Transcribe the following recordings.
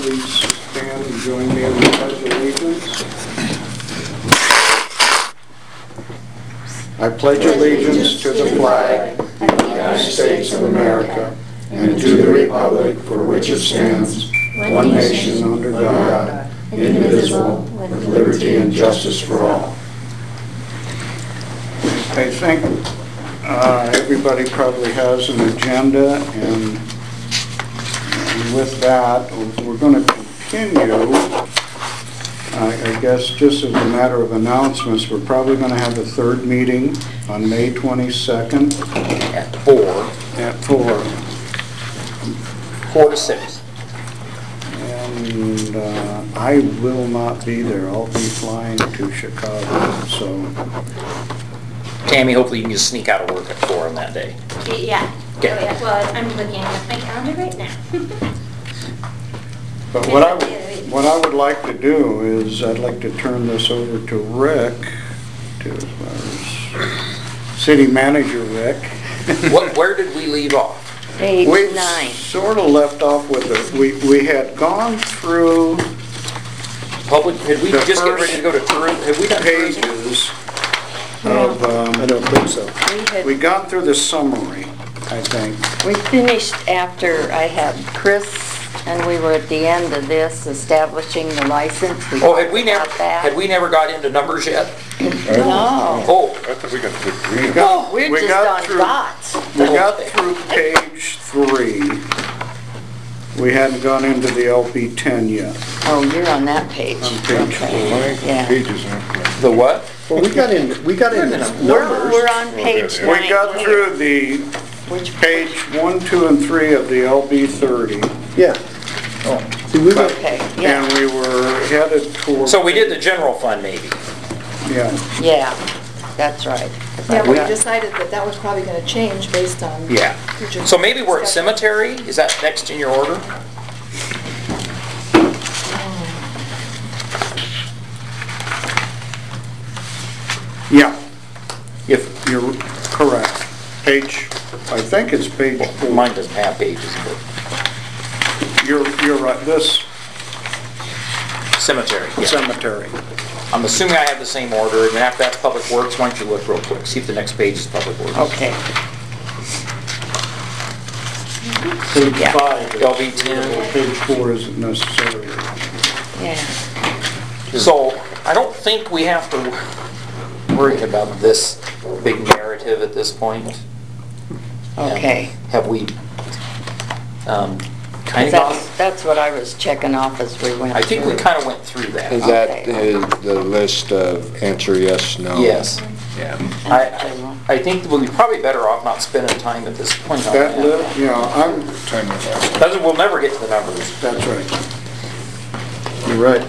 please stand and join me in the Pledge of Allegiance. I pledge allegiance to the flag of the United States of America and to the republic for which it stands, one nation under God, indivisible, with liberty and justice for all. I think everybody probably has an agenda, and with that, we're going to continue. I guess just as a matter of announcements, we're probably going to have a third meeting on May 22nd. At 4. At 4. 4 to 6. And I will not be there. I'll be flying to Chicago, so. Tammy, hopefully you can just sneak out of work at 4 on that day. Yeah. Okay. Oh, yeah. Well, I'm looking at my calendar right now. But what I would like to do is I'd like to turn this over to Rick, to our city manager, Rick. Where did we leave off? Page We 9. sort of left off with we had gone through Public, had we The just get ready first to go to tourism? Have we done tourism? pages of, I don't think so. we got through the summary, I think. We finished after I had Chris, and we were at the end of this, establishing the license. Oh, had we never, talked about that. had we never got into numbers yet? No. Oh, I thought we got to agree. No, we're we just got on through- dots. We got through page 3. We hadn't gone into the LP 10 yet. Oh, you're on that page. On page Okay. Yeah. Pages aren't. the what? Well, we got into numbers. We're on page 9. We got through the Which page 1, 2, and 3 of the LB 30. Yeah. See, we went, Okay, yeah, And we were headed toward. So we did the general fund maybe. Yeah. yeah, that's right. Yeah, we decided that that was probably going to change based on. Yeah. future So maybe we're at discussion. cemetery? Is that next in your order? Yeah, If, you're correct. Page, I think it's page 4. mine doesn't have pages, but You're right, this cemetery. Yeah. cemetery. I'm assuming I have the same order, and after that's Public Works, why don't you look real quick, see if the next page is Public Works. Okay. Page Yeah. 5. LB 10. Page 4 isn't necessary. Yeah. So, I don't think we have to worry about this big narrative at this point. Okay. Have we kind of That's what I was checking off as we went I think we through. kind of went through that. Is that Okay. the list of answer yes, no? Yes. Yeah. I think we'll be probably better off not spending time at this point on That, that. Time with that. We'll never get to the numbers. that's right. you're right.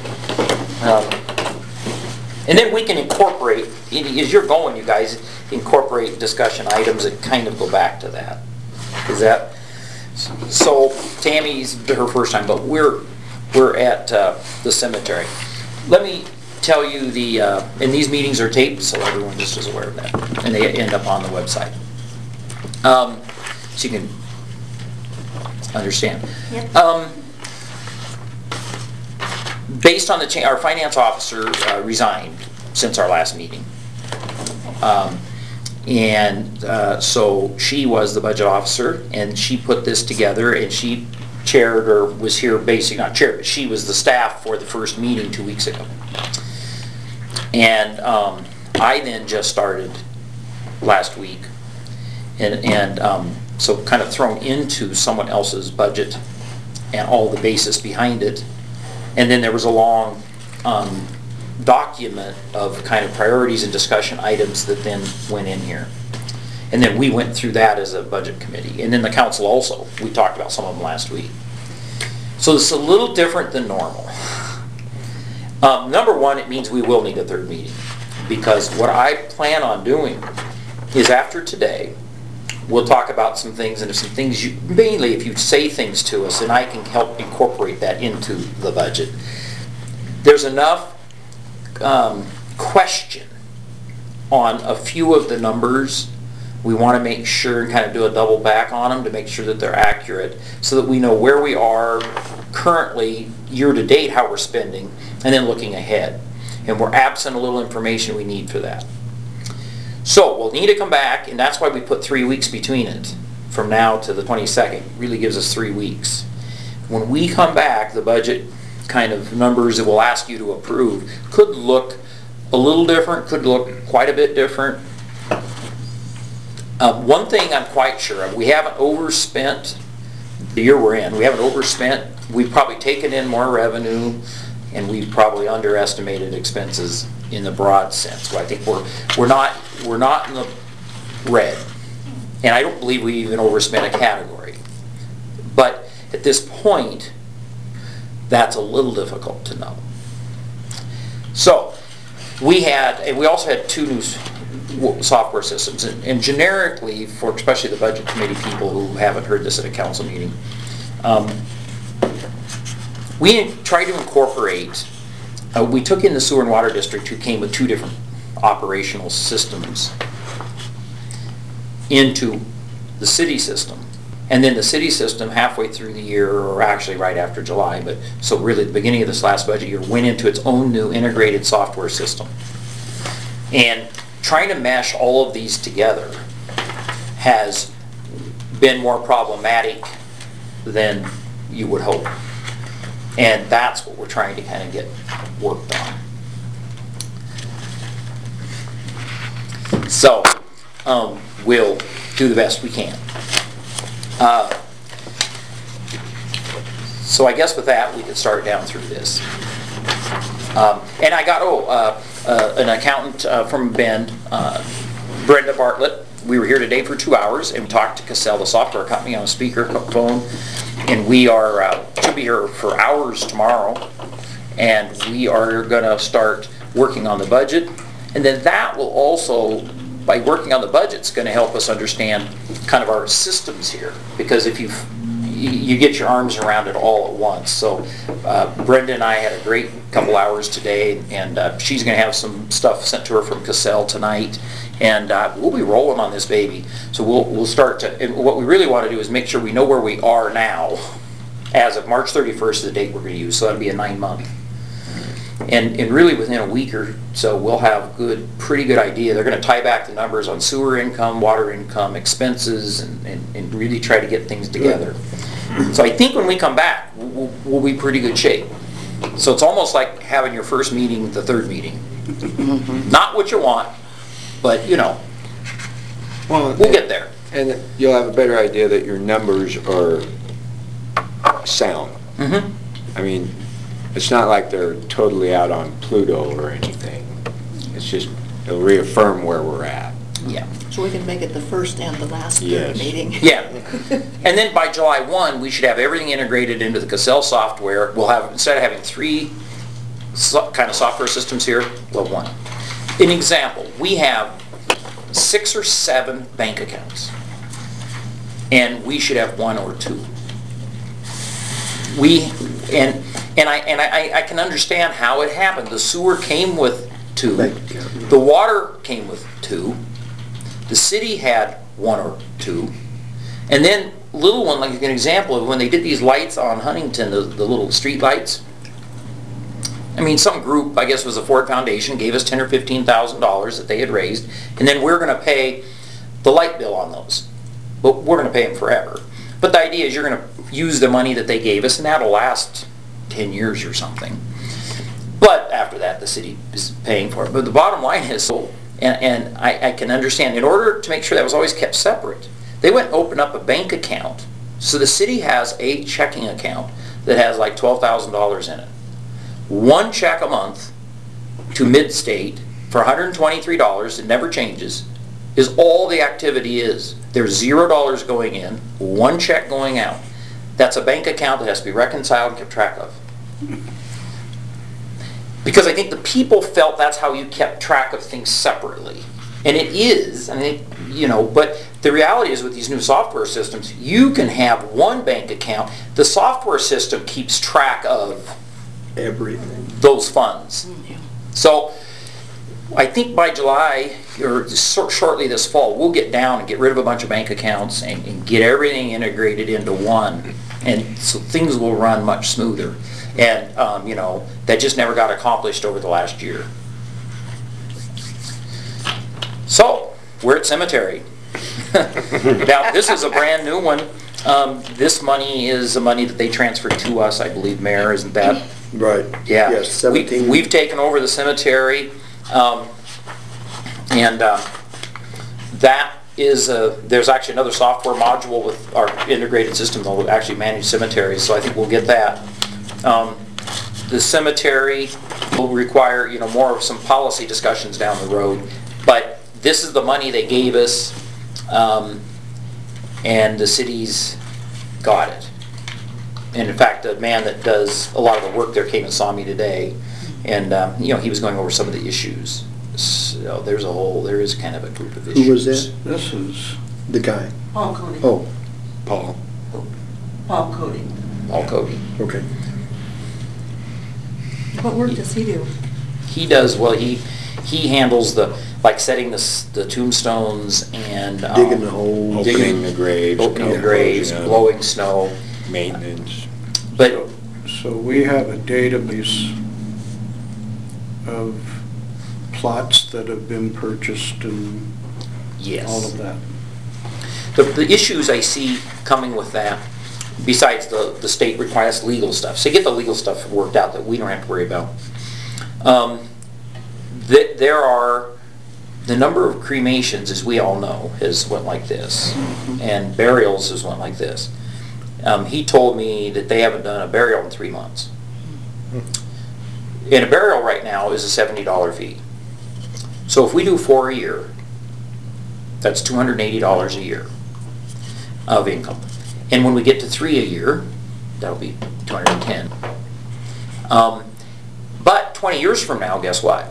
And then we can incorporate, as you're going, you guys, incorporate discussion items that kind of go back to that. Is that, so Tammy's her first time, but we're at the cemetery. Let me tell you and these meetings are taped, so everyone just is aware of that. And they end up on the website. So you can understand. Yep. Based on the our finance officer resigned since our last meeting. So she was the budget officer, and she put this together, and she chaired, or was here basically, not chaired, but she was the staff for the first meeting 2 weeks ago. And I then just started last week, and so kind of thrown into someone else's budget and all the basis behind it. And then there was a long document of kind of priorities and discussion items that then went in here. And then we went through that as a budget committee. And then the council also, we talked about some of them last week. So it's a little different than normal. Number one, it means we will need a third meeting. Because what I plan on doing is after today, we'll talk about some things, and if some things, mainly if you say things to us, and I can help incorporate that into the budget. There's enough question on a few of the numbers. We want to make sure and kind of do a double back on them to make sure that they're accurate, so that we know where we are currently, year-to-date, how we're spending, and then looking ahead. And we're absent a little information we need for that. So we'll need to come back, and that's why we put 3 weeks between it. From now to the 22nd, really gives us 3 weeks. When we come back, the budget kind of numbers that we'll ask you to approve could look a little different, could look quite a bit different. One thing I'm quite sure of, we haven't overspent the year we're in. We haven't overspent. We've probably taken in more revenue, and we've probably underestimated expenses in the broad sense. So I think we're not in the red, and I don't believe we even overspent a category. But at this point, that's a little difficult to know. So we also had 2 new software systems, and generically, for especially the budget committee people who haven't heard this at a council meeting, we tried to incorporate, we took in the sewer and water district, who came with 2 different operational systems, into the city system. And then the city system, halfway through the year, or actually right after July, but so really the beginning of this last budget year, went into its own new integrated software system. And trying to mesh all of these together has been more problematic than you would hope. And that's what we're trying to kind of get worked on. So we'll do the best we can. So I guess with that, we can start down through this. And I got an accountant from Bend, Brenda Bartlett. We were here today for 2 hours and talked to Cassell, the software company, on a speakerphone. And we should be here for hours tomorrow. And we are going to start working on the budget. And then that will also, by working on the budget, is going to help us understand kind of our systems here. Because if you get your arms around it all at once. So Brenda and I had a great couple hours today, and she's going to have some stuff sent to her from Cassell tonight, and we'll be rolling on this baby. So we'll start to, and what we really want to do is make sure we know where we are now as of March 31st is the date we're going to use, so that'll be a 9-month. And really within a week or so we'll have pretty good idea. They're going to tie back the numbers on sewer income, water income, expenses, and really try to get things together. So I think when we come back, we'll be pretty good shape. So it's almost like having your first meeting, the 3rd meeting. Not what you want, but we'll get there. And you'll have a better idea that your numbers are sound. I mean, it's not like they're totally out on Pluto or anything. It's just, it'll reaffirm where we're at. Yeah. So we can make it the first and the last Yes. meeting. Yeah. And then by July 1, we should have everything integrated into the Cassell software. We'll have, instead of having 3 kind of software systems here, we'll have 1. An example, we have 6 or 7 bank accounts, and we should have 1 or 2. I can understand how it happened. The sewer came with 2. The water came with 2. The city had 1 or 2. And then little one, like an example of when they did these lights on Huntington, the little street lights. I mean, some group, I guess it was the Ford Foundation, gave us $10,000 or $15,000 that they had raised, and then we're going to pay the light bill on those. But we're going to pay them forever. But the idea is you're going to use the money that they gave us, and that'll last 10 years or something. But after that, the city is paying for it. But the bottom line is, and I can understand, in order to make sure that was always kept separate, they went and opened up a bank account. So the city has a checking account that has like $12,000 in it. 1 check a month to Mid-State for $123, it never changes, is all the activity is. There's $0 going in, 1 check going out. That's a bank account that has to be reconciled and kept track of. Because I think the people felt that's how you kept track of things separately. And it is, I mean, but the reality is with these new software systems, you can have 1 bank account. The software system keeps track of Everything. those funds. So I think by July, or shortly this fall, we'll get down and get rid of a bunch of bank accounts and get everything integrated into 1. And so things will run much smoother. And, that just never got accomplished over the last year. So, we're at cemetery. Now, this is a brand new one. This money is the money that they transferred to us, I believe, Mayor, isn't that? Right. Yeah. Yes, 17. We've taken over the cemetery, and that is, there's actually another software module with our integrated system that will actually manage cemeteries, so I think we'll get that. The cemetery will require, more of some policy discussions down the road, but this is the money they gave us, and the city's got it. And in fact, the man that does a lot of the work there came and saw me today, and he was going over some of the issues. So there is kind of a group of issues. Who was that? This is, The guy. Paul Cody. Oh, Paul. Paul Cody. Paul Cody. okay. What work does he do? He does, well, he handles setting the tombstones and Digging the holes. Opening the graves. opening the closing graves, them, blowing snow. Maintenance. But so we have a database of plots that have been purchased and yes. all of that. The issues I see coming with that, besides the state requires legal stuff, so get the legal stuff worked out that we don't have to worry about. There are, the number of cremations, as we all know, has went like this, and burials has went like this. He told me that they haven't done a burial in 3 months. And a burial right now is a $70 fee. So if we do 4 a year, that's $280 a year of income. And when we get to 3 a year, that'll be $210. But 20 years from now, guess what?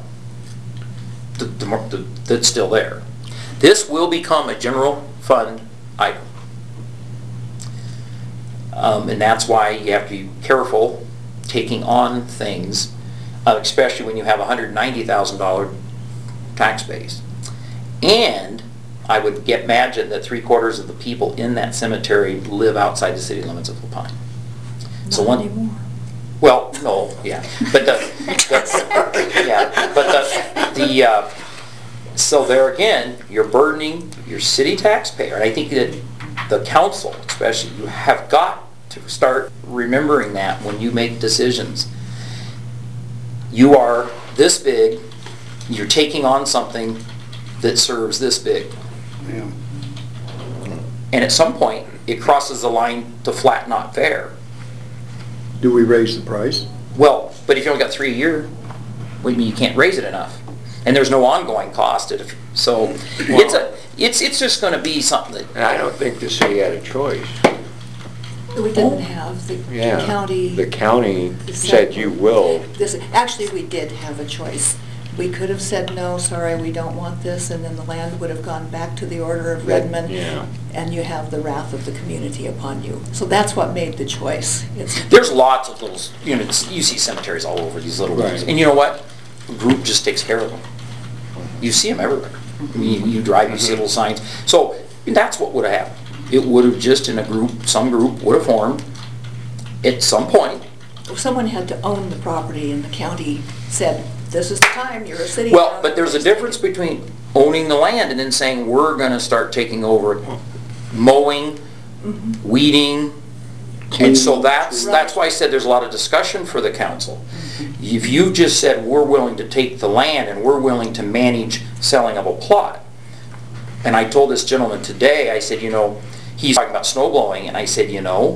That's still there. This will become a general fund item. And that's why you have to be careful taking on things, especially when you have a $190,000 tax base. And I would imagine that 3/4 of the people in that cemetery live outside the city limits of LaPine. Not anymore. Well, no, yeah, but so there again, you're burdening your city taxpayer, and I think that the council, especially, you have got to start remembering that when you make decisions. You are this big, you're taking on something that serves this big. Yeah. And at some point, it crosses the line to flat not fair. Do we raise the price? Well, but if you only got 3 a year, what do you mean you can't raise it enough? And there's no ongoing cost. So it's just going to be something that... And I don't think the city had a choice. We didn't have, the Yeah. county. The county said you will. Actually, we did have a choice. We could have said, no, sorry, we don't want this, and then the land would have gone back to the order of Redmond, Yeah. and you have the wrath of the community upon you. So that's what made the choice. There's lots of little units. You see cemeteries all over, these little ones. Right. And you know what? The group just takes care of them. You see them everywhere. I mean, you drive, you see little signs. So that's what would have happened. It would have just in a group, some group would have formed at some point. Someone had to own the property, and the county said, this is the time, you're a city. Well, but there's a difference between owning the land and then saying, we're going to start taking over mowing, weeding. And so that's why I said there's a lot of discussion for the council. If you just said, we're willing to take the land and we're willing to manage selling of a plot. And I told this gentleman today, I said, he's talking about snow blowing, and I said,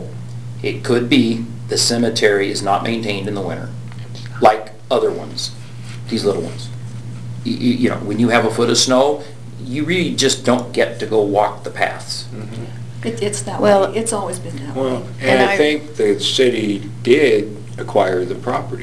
it could be the cemetery is not maintained in the winter, like other ones, these little ones. When you have a foot of snow, you really just don't get to go walk the paths. It's that Well- way. It's always been that way. Well, and I think the city did acquire the property.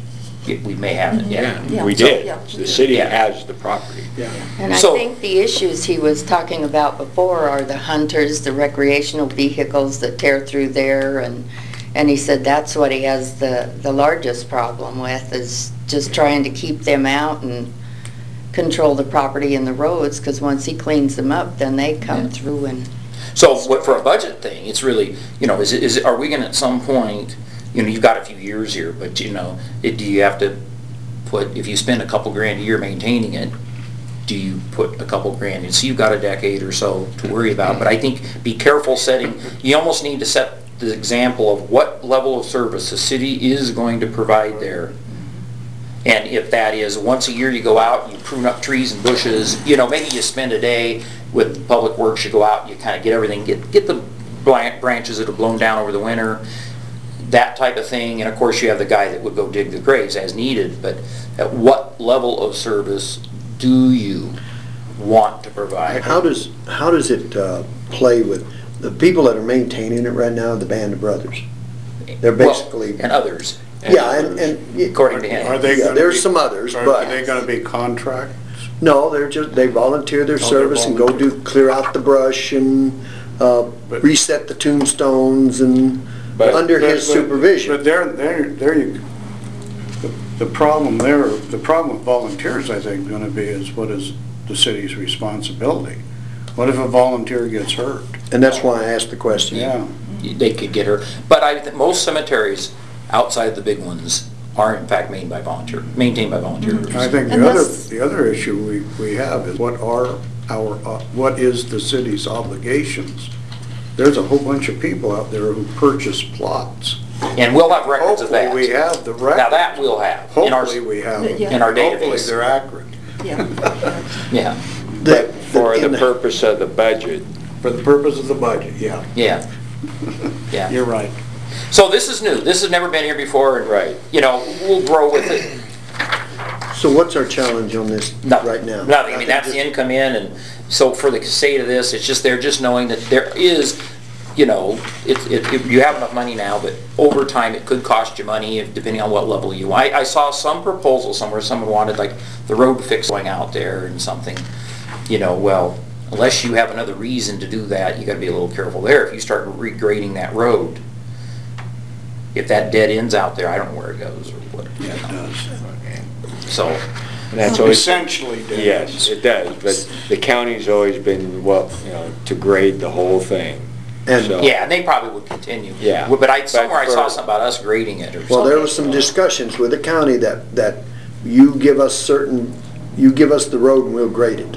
We may have it, yeah. Yeah. We did. Yeah. The city Yeah. has the property. And I So- think the issues he was talking about before are the hunters, the recreational vehicles that tear through there, and he said that's what he has the largest problem with, is just trying to keep them out and control the property and the roads, because once he cleans them up, then they come through and So for a budget thing, it's really, are we gonna at some point, you've got a few years here, but do you have to put, if you spend a couple grand a year maintaining it, do you put a couple grand in? So you've got a decade or so to worry about, but I think be careful setting, you almost need to set the example of what level of service the city is going to provide there. And if that is once a year you go out and you prune up trees and bushes, maybe you spend a day with Public Works, you go out and you kind of get everything, get the branches that have blown down over the winter, that type of thing. And of course you have the guy that would go dig the graves as needed, but at what level of service do you want to provide? How does it play with the people that are maintaining it right now, the Band of Brothers? They're basically... And others. Yeah, and according to him. Are they Yeah, gonna there's be- some others, Are but- they gonna be contracts? No, they volunteer their they're service and go clear out the brush and reset the tombstones and But- under his But supervision. there you, the problem with volunteers, I think, gonna be is what is the city's responsibility? What if a volunteer gets hurt? And that's why I asked the question. Yeah. They could get her, but I think most cemeteries outside the big ones are in fact maintained by volunteers. I think Unless- the other issue we have is what is the city's obligations? There's a whole bunch of people out there who purchase plots. And we'll have records of that. Hopefully we have the record. Now that we'll have in our, Hopefully we have them. Yeah. in our Hopefully database. they're accurate. Yeah. Yeah, But for in the purpose of the budget, For the purpose of the budget, yeah. yeah, yeah. You're right. So this is new. This has never been here before. And, Right. We'll grow with it. So what's our challenge on this Nothing. right now? Nothing. I mean, that's the income in, and so for the sake of this, it's just, they're just knowing that there is, you have enough money now, but over time it could cost you money depending on what level you want. I saw some proposal somewhere, someone wanted like the road fix going out there and something, well, unless you have another reason to do that, you gotta be a little careful there. If you start regrading that road, if that dead ends out there, I don't know where it goes or what. Yeah, it does. So, and that's always... Essentially, Dave. Yes, it does, but the county's always been, to grade the whole thing. And- So- yeah, and they probably would continue. Yeah. But somewhere I saw for- something about us grading it or something. Well, there was some discussions with the county that you give us the road and we'll grade it.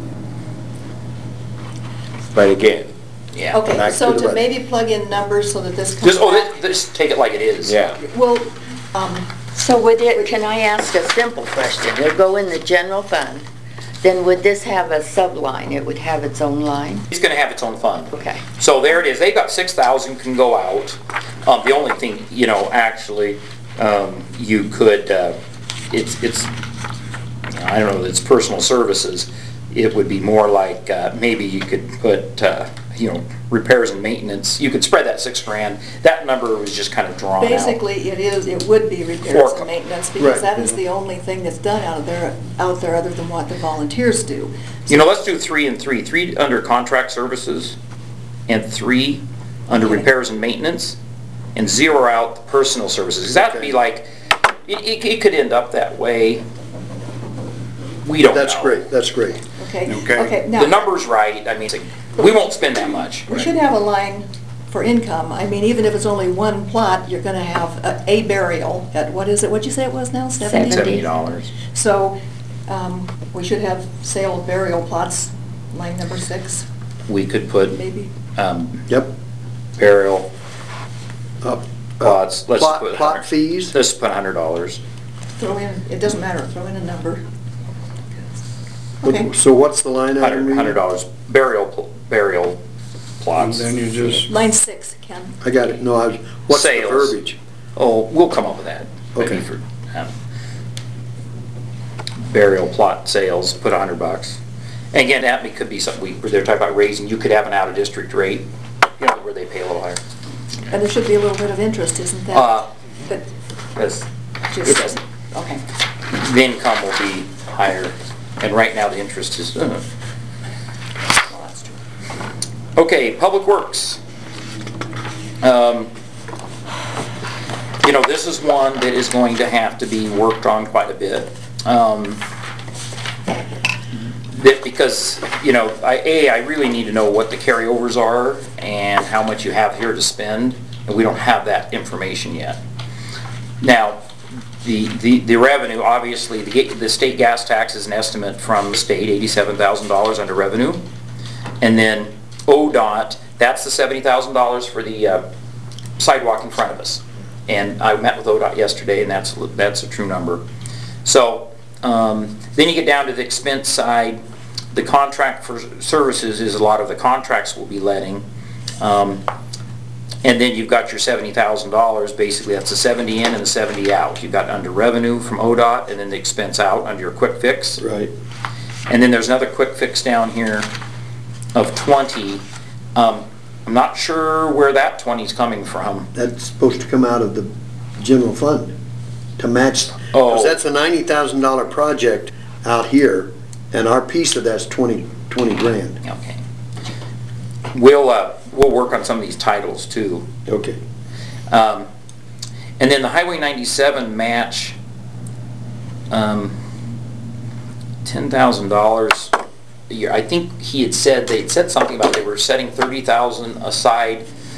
But again, Yeah. Okay, Back so to the to budget. maybe plug in numbers so that this comes Just, back. just take it like it is. yeah, Well, So can I ask a simple question? It'll go in the general fund, then would this have a subline? It would have its own line? It's gonna have its own fund. Okay. So there it is, they've got 6,000 can go out. The only thing, actually, you could, it's, I don't know, it's personal services. It would be more like, maybe you could put, repairs and maintenance. You could spread that $6,000. That number was just kind of drawn out. basically, it would be repairs Or- and maintenance, because Right. that is the only thing that's done out there other than what the volunteers do. Let's do 3 and 3. 3 under contract services, and 3 under Okay. repairs and maintenance, and 0 out the personal services. 'Cause that'd be like, it could end up that way. We don't know. That's great, that's great. Okay? Okay. Okay, The now, number's right. I mean, we won't spend that much. we should have a line for income. I mean, even if it's only one plot, you're gonna have a burial at, what is it, what'd you say it was now, 70? $70. So, we should have sale of burial plots, line number 6, We could put maybe. Yep. burial plots. Let's Plot put plot 100. fees, Let's put $100. Throw in, it doesn't matter, throw in a number. Okay, so what's the line item? read? $100. Burial And plots. then you just, line 6, Ken. I got it, no, what's the Sales. verbiage? Oh, we'll come up with that. Maybe Okay. for, burial plot sales, put $100. And again, that could be something where they're talking about raising, you could have an out-of-district rate, where they pay a little higher. And there should be a little bit of interest, isn't there? But Because it just, doesn't. okay. The income will be higher, and right now the interest is, Well, that's true. Okay, Public Works. This is one that is going to have to be worked on quite a bit. that because, you know, I really need to know what the carryovers are and how much you have here to spend, and we don't have that information yet. Now, the revenue, obviously, the state gas tax is an estimate from the state, $87,000 under revenue. And then ODOT, that's the $70,000 for the sidewalk in front of us. And I met with ODOT yesterday, and that's a true number. So then you get down to the expense side. The contract for services is a lot of the contracts we'll be letting. And then you've got your $70,000, basically that's the 70 in and the 70 out. You've got under revenue from ODOT and then the expense out under your quick fix. Right. And then there's another quick fix down here of 20. I'm not sure where that 20 is coming from. That's supposed to come out of the general fund to match, Oh. because that's a $90,000 project out here, and our piece of that's 20 grand. Okay. We'll work on some of these titles too. Okay. And then the Highway 97 match, $10,000 a year. I think they'd said something about they were setting $30,000 aside.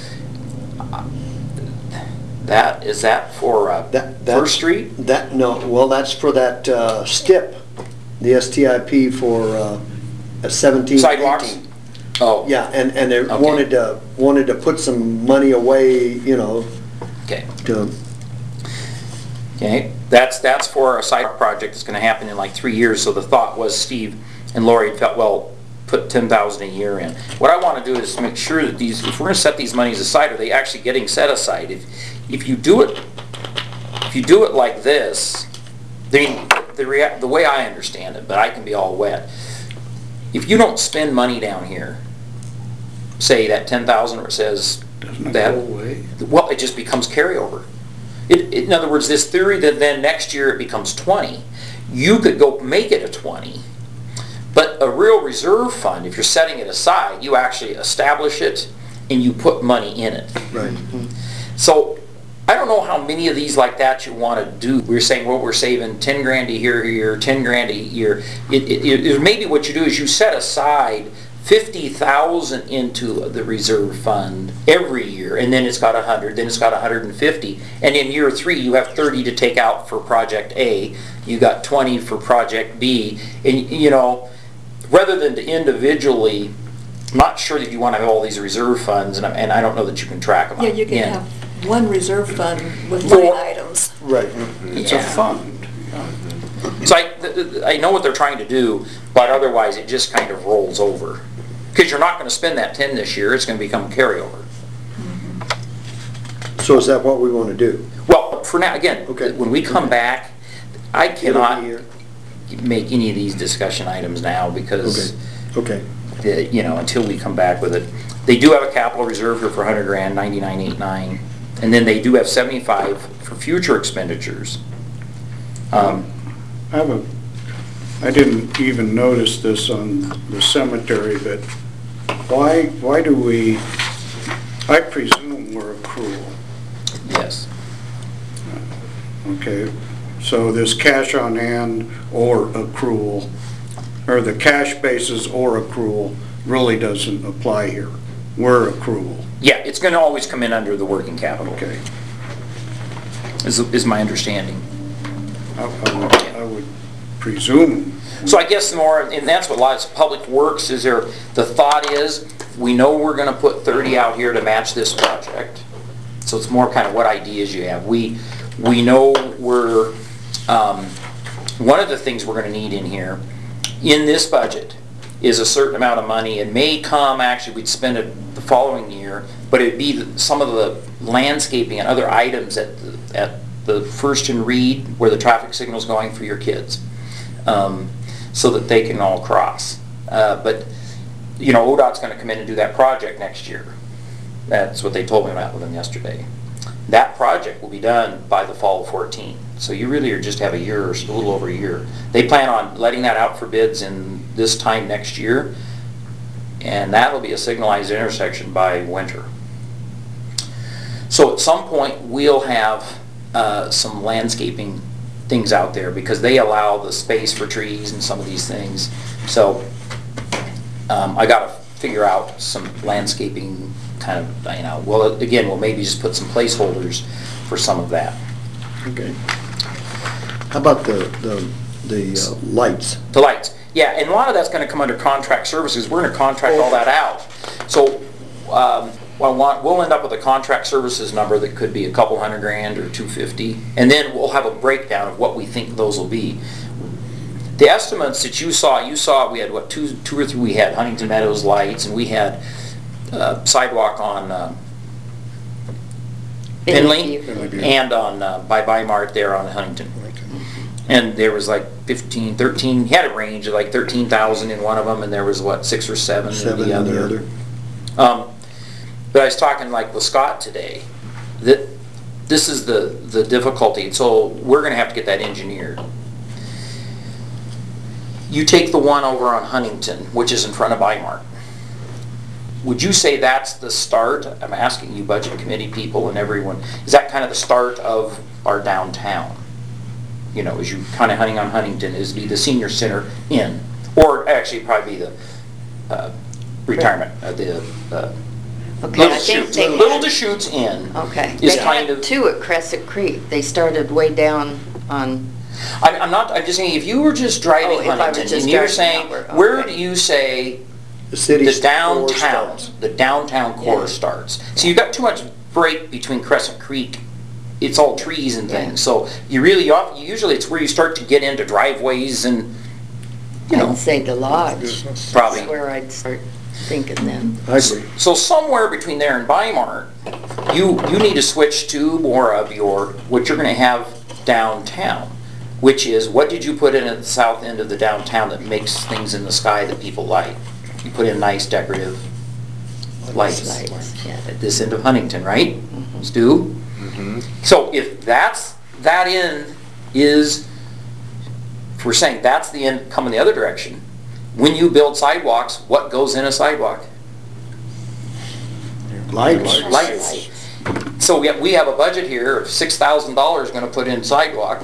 Is that for First Street? Well, that's for that STIP, the STIP for 17, Sidewalks? 18. Oh. Yeah, and they Okay. wanted to put some money away, you know, Okay. to, Okay, that's for a sidewalk project that's gonna happen in like 3 years, so the thought was Steve and Lori felt, well, put 10,000 a year in. What I wanna do is make sure that if we're gonna set these monies aside, are they actually getting set aside? If you do it like this, the way I understand it, but I can be all wet, if you don't spend money down here, say that 10,000 where it says Doesn't it that, go away? well, it just becomes carryover. In other words, this theory that then next year it becomes 20, you could go make it a 20, but a real reserve fund, if you're setting it aside, you actually establish it and you put money in it. right. So I don't know how many of these like that you want to do. We're saying, well, we're saving 10 grand a year, 10 grand a year. Maybe what you do is you set aside 50,000 into the reserve fund every year, and then it's got 100, then it's got 150, and in year 3 you have 30 to take out for project A, you got 20 for project B, and you know, rather than to individually, I'm not sure that you want to have all these reserve funds, and I don't know that you can track them. Yeah, you can Yeah. have one reserve fund with For- line items. Right. It's a Yeah. fund. So I know what they're trying to do, but otherwise it just kind of rolls over. Because you're not going to spend that 10 this year, it's going to become carryover. So is that what we want to do? Well, for now, again, Okay. when we come back, I It'll cannot be here. make any of these discussion items now because, Okay. you know, until we come back with it. They do have a capital reserve here for 100 grand, 9989, and then they do have 75 for future expenditures. I didn't even notice this on the cemetery, but why do we, I presume we're accrual, Yes. okay? So this cash on hand or accrual, or the cash basis or accrual really doesn't apply here. We're accrual, Yeah, it's going to always come in under the working capital, okay? is my understanding. I would presume. So I guess more, and that's what lots of public works is there, the thought is, we know we're gonna put 30 out here to match this project. So it's more kind of what ideas you have. We know we're, one of the things we're gonna need in here, in this budget, is a certain amount of money. It may come, actually, we'd spend it the following year, but it'd be some of the landscaping and other items at the First and Reed, where the traffic signal's going for your kids. So that they can all cross. But, you know, ODOT's going to come in and do that project next year. That's what they told me about with them yesterday. That project will be done by the fall of 14. So you really are just have a year or a little over a year. They plan on letting that out for bids in this time next year, and that'll be a signalized intersection by winter. So at some point we'll have some landscaping things out there because they allow the space for trees and some of these things. So I got to figure out some landscaping kind of, well, again, we'll maybe just put some placeholders for some of that. Okay. How about the lights? The lights, yeah, and a lot of that's going to come under contract services. We're going to contract all that out. So we'll end up with a contract services number that could be a couple $100,000 or $250,000, and then we'll have a breakdown of what we think those will be. The estimates that you saw we had what, two or three. We had Huntington Meadows lights, and we had sidewalk on Finley and on by Mart there on Huntington. And there was like 15, 13, he had a range of like 13,000 in one of them, and there was what, 6 or 7 in the other. But I was talking like with Scott today, that this is the difficulty, so we're going to have to get that engineered. You take the one over on Huntington, which is in front of Mart. Would you say that's the start? I'm asking you budget committee people and everyone, is that kind of the start of our downtown? You know, as you kind of hunting on Huntington, is be the senior center in, or actually probably be the retirement, Okay, Little I think Deschutes. they Little had- Deschutes in Okay. is They kind had of. 2 at Crescent Creek. They started way down on, I'm just saying, if you were just driving Oh, if I were Huntington just and you were driving saying, outward, where okay. do you say The city's the core downtown, starts. the downtown core Yeah. starts? So you've got too much break between Crescent Creek. It's all trees and things. So you really, usually it's where you start to get into driveways and, I'd say the lodge. probably. That's where I'd start thinking then. I agree. So somewhere between there and Mart, you need to switch to more of what you're going to have downtown, which is, what did you put in at the south end of the downtown that makes things in the sky that people like? You put in nice decorative lights Lights, yeah. at this end of Huntington, right? Mhm. Stu? So if that end is, if we're saying that's the end coming the other direction, when you build sidewalks, what goes in a sidewalk? Lights. Lights. So we have a budget here of $6,000 going to put in sidewalk.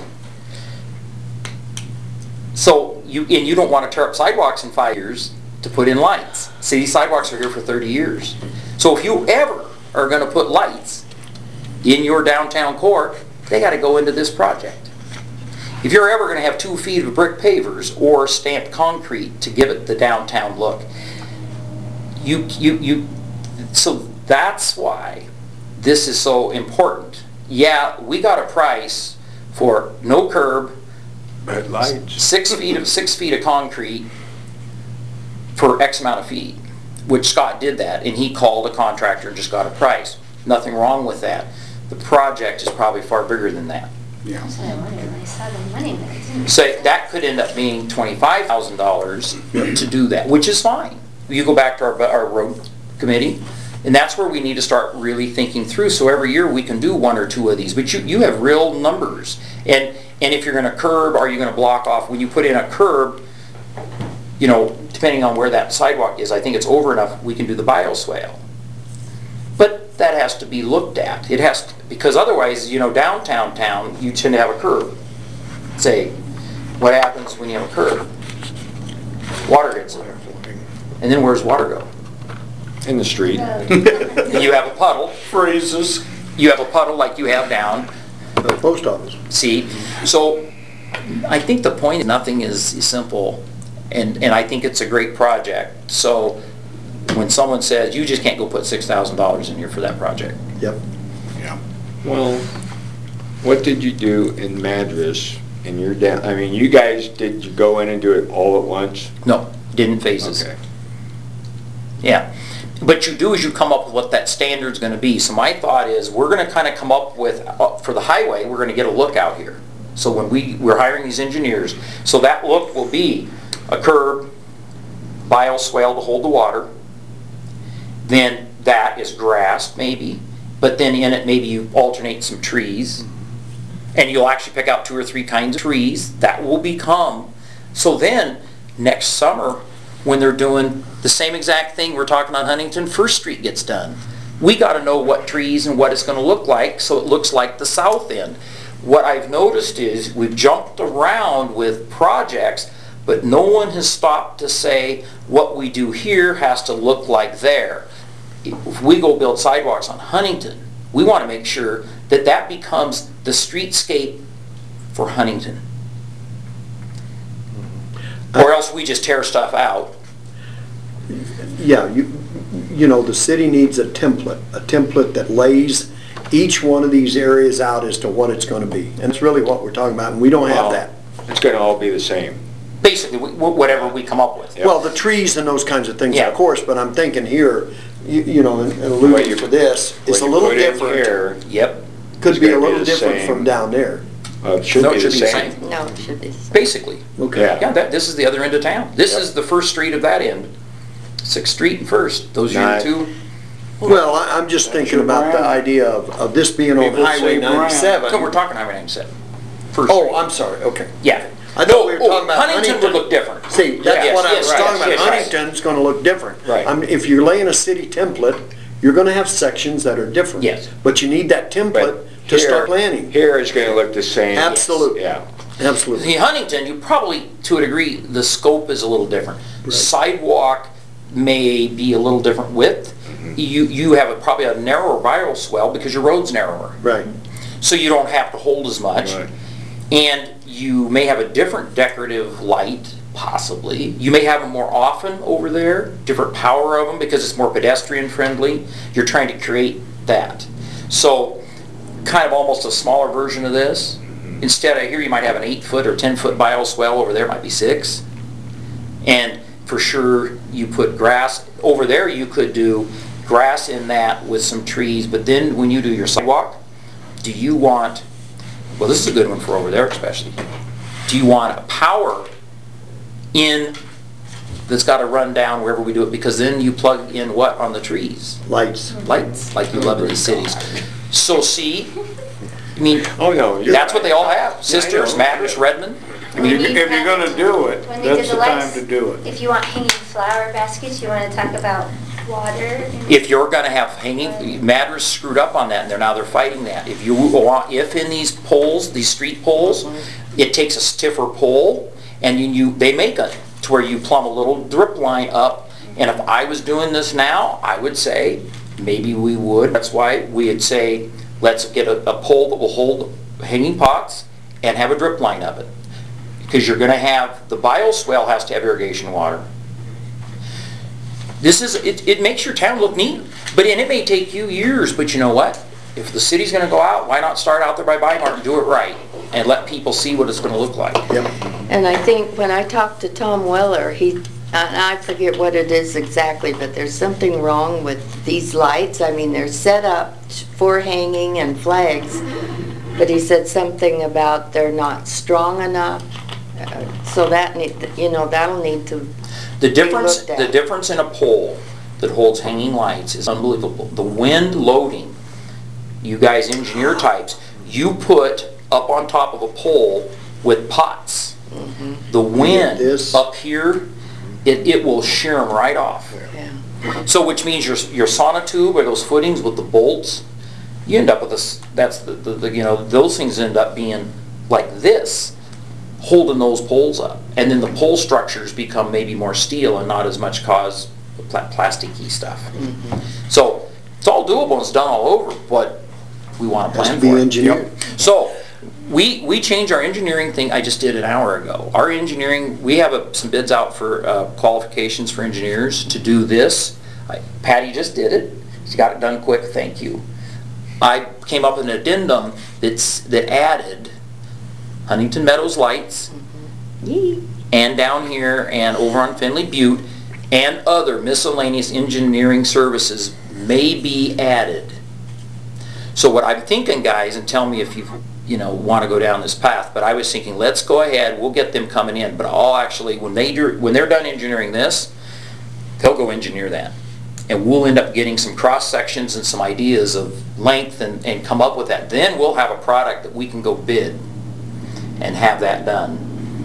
So you don't want to tear up sidewalks in 5 years to put in lights. City sidewalks are here for 30 years. So if you ever are going to put lights in your downtown core, they got to go into this project. If you're ever going to have 2 feet of brick pavers or stamped concrete to give it the downtown look, so that's why this is so important. Yeah, we got a price for no curb, But lights. 6 feet of concrete for X amount of feet, which Scott did that, and he called a contractor and just got a price. Nothing wrong with that. The project is probably far bigger than that. Yeah. That's what I wondered when I saw the money there, didn't So that could end up being $25,000 to do that, which is fine. You go back to our road committee, and that's where we need to start really thinking through. So every year we can do 1 or 2 of these, but you have real numbers. And if you're going to curb, are you going to block off? When you put in a curb, depending on where that sidewalk is, I think it's over enough, we can do the bioswale. But that has to be looked at. It has to, because otherwise, downtown town, you tend to have a curb. Say, what happens when you have a curb? Water gets there. And then where's water go? In the street. And you have a puddle. Phrases. You have a puddle like you have down. The post office. See? So I think the point is nothing is simple, and I think it's a great project. So when someone says, you just can't go put $6,000 in here for that project. Yep. Yeah. Well, what did you do in Madras in your you guys, did you go in and do it all at once? No, didn't phases. Okay. Yeah. But you do is you come up with what that standard's going to be. So my thought is we're going to kind of come up with, for the highway, we're going to get a look out here. So when we're hiring these engineers, so that look will be a curb, bioswale to hold the water, then that is grass maybe, but then in it maybe you alternate some trees, and you'll actually pick out 2 or 3 kinds of trees. That will become, so then next summer when they're doing the same exact thing we're talking on Huntington, First Street gets done. We got to know what trees and what it's going to look like so it looks like the south end. what I've noticed is we've jumped around with projects, but no one has stopped to say what we do here has to look like there. If we go build sidewalks on Huntington, we want to make sure that that becomes the streetscape for Huntington. Or else we just tear stuff out. Yeah, you know, the city needs a template that lays each one of these areas out as to what it's gonna be. And it's really what we're talking about, and we don't have that. It's gonna all be the same. Basically, whatever we come up with. Well, the trees and those kinds of things, Yeah. of course, but I'm thinking here, you know, and alluding to this, it's a little different. Yep. Could It's be a gonna be little the different same. from down there. It should No, be it the should be the same. same. No, it should be. Basically. Okay. Yeah, this is the other end of town. This Yep. is the first street of that end. 6th Street and First. Those are your Nice. two. Well, I'm just thinking your about the brand. idea of this being on People Highway say brand. 97. So we're talking Highway 97. First Oh, Street. I'm sorry, okay. Yeah. I thought we were talking about Huntington would look different. See, that's Yes, what I yes, was right, talking about. yes, right. Huntington's gonna look different. Right. If you're laying a city template, you're gonna have sections that are different. Yes. But you need that template But to here- start planning. Here it's gonna look the same. Absolutely. Yeah. Absolutely. See, Huntington, you probably, to a degree, the scope is a little different. Sidewalk may be a little different width. You have probably a narrower viral swell because your road's narrower. Right. So you don't have to hold as much. Right. And you may have a different decorative light, possibly. You may have them more often over there, different power of them because it's more pedestrian friendly. You're trying to create that. So kind of almost a smaller version of this. Instead, I hear you might have an 8-foot or 10-foot bioswale. Over there might be 6. And for sure, you put grass. Over there, you could do grass in that with some trees. But then when you do your sidewalk, do you want, well, this is a good one for over there especially. Do you want a power in that's got to run down wherever we do it? Because then you plug in what on the trees? Lights. Lights, like you love in these cities. So see, I mean, Oh, no. you're that's what right. they all have. Sisters, Matters, Redmond. If you're gonna do it, When we did that's the the time lights, to do it. If you want hanging flower baskets, you want to talk about water. If you're gonna have hanging, Matters screwed up on that, and they're fighting that. If you want, if in these poles, these street poles, it takes a stiffer pole, and they make it to where you plumb a little drip line up, and if I was doing this now, I would say, maybe we would. That's why we'd say, let's get a pole that will hold hanging pots and have a drip line of it. Because you're gonna have, the bioswale has to have irrigation water. It makes your town look neat, and it may take you years, but you know what? If the city's gonna go out, why not start out there by Bymart and do it right, and let people see what it's gonna look like? Yep. And I think when I talked to Tom Weller, and I forget what it is exactly, but there's something wrong with these lights. I mean, they're set up for hanging and flags, but he said something about they're not strong enough. So that'll need to, The difference, looked at. the difference in a pole that holds hanging lights is unbelievable. The wind loading, you guys engineer types, you put up on top of a pole with pots. The wind This. up here, it will shear them right off. yeah. So which means your sonotube or those footings with the bolts, you end up with this, that's those things end up being like this, holding those poles up. And then the pole structures become maybe more steel and not as much cause plasticky stuff. So it's all doable and it's done all over, but we want to Has plan to be for it. engineered. So we changed our engineering thing, I just did an hour ago. Our engineering, we have some bids out for qualifications for engineers to do this. Patty just did it. She got it done quick, thank you. I came up with an addendum that added Huntington Meadows lights, Yee. and down here and over on Finley Butte, and other miscellaneous engineering services may be added. So what I'm thinking, guys, and tell me if you want to go down this path, but I was thinking, let's go ahead, we'll get them coming in, but I'll actually, when they're done engineering this, they'll go engineer that. And we'll end up getting some cross sections and some ideas of length and come up with that. Then we'll have a product that we can go bid and have that done.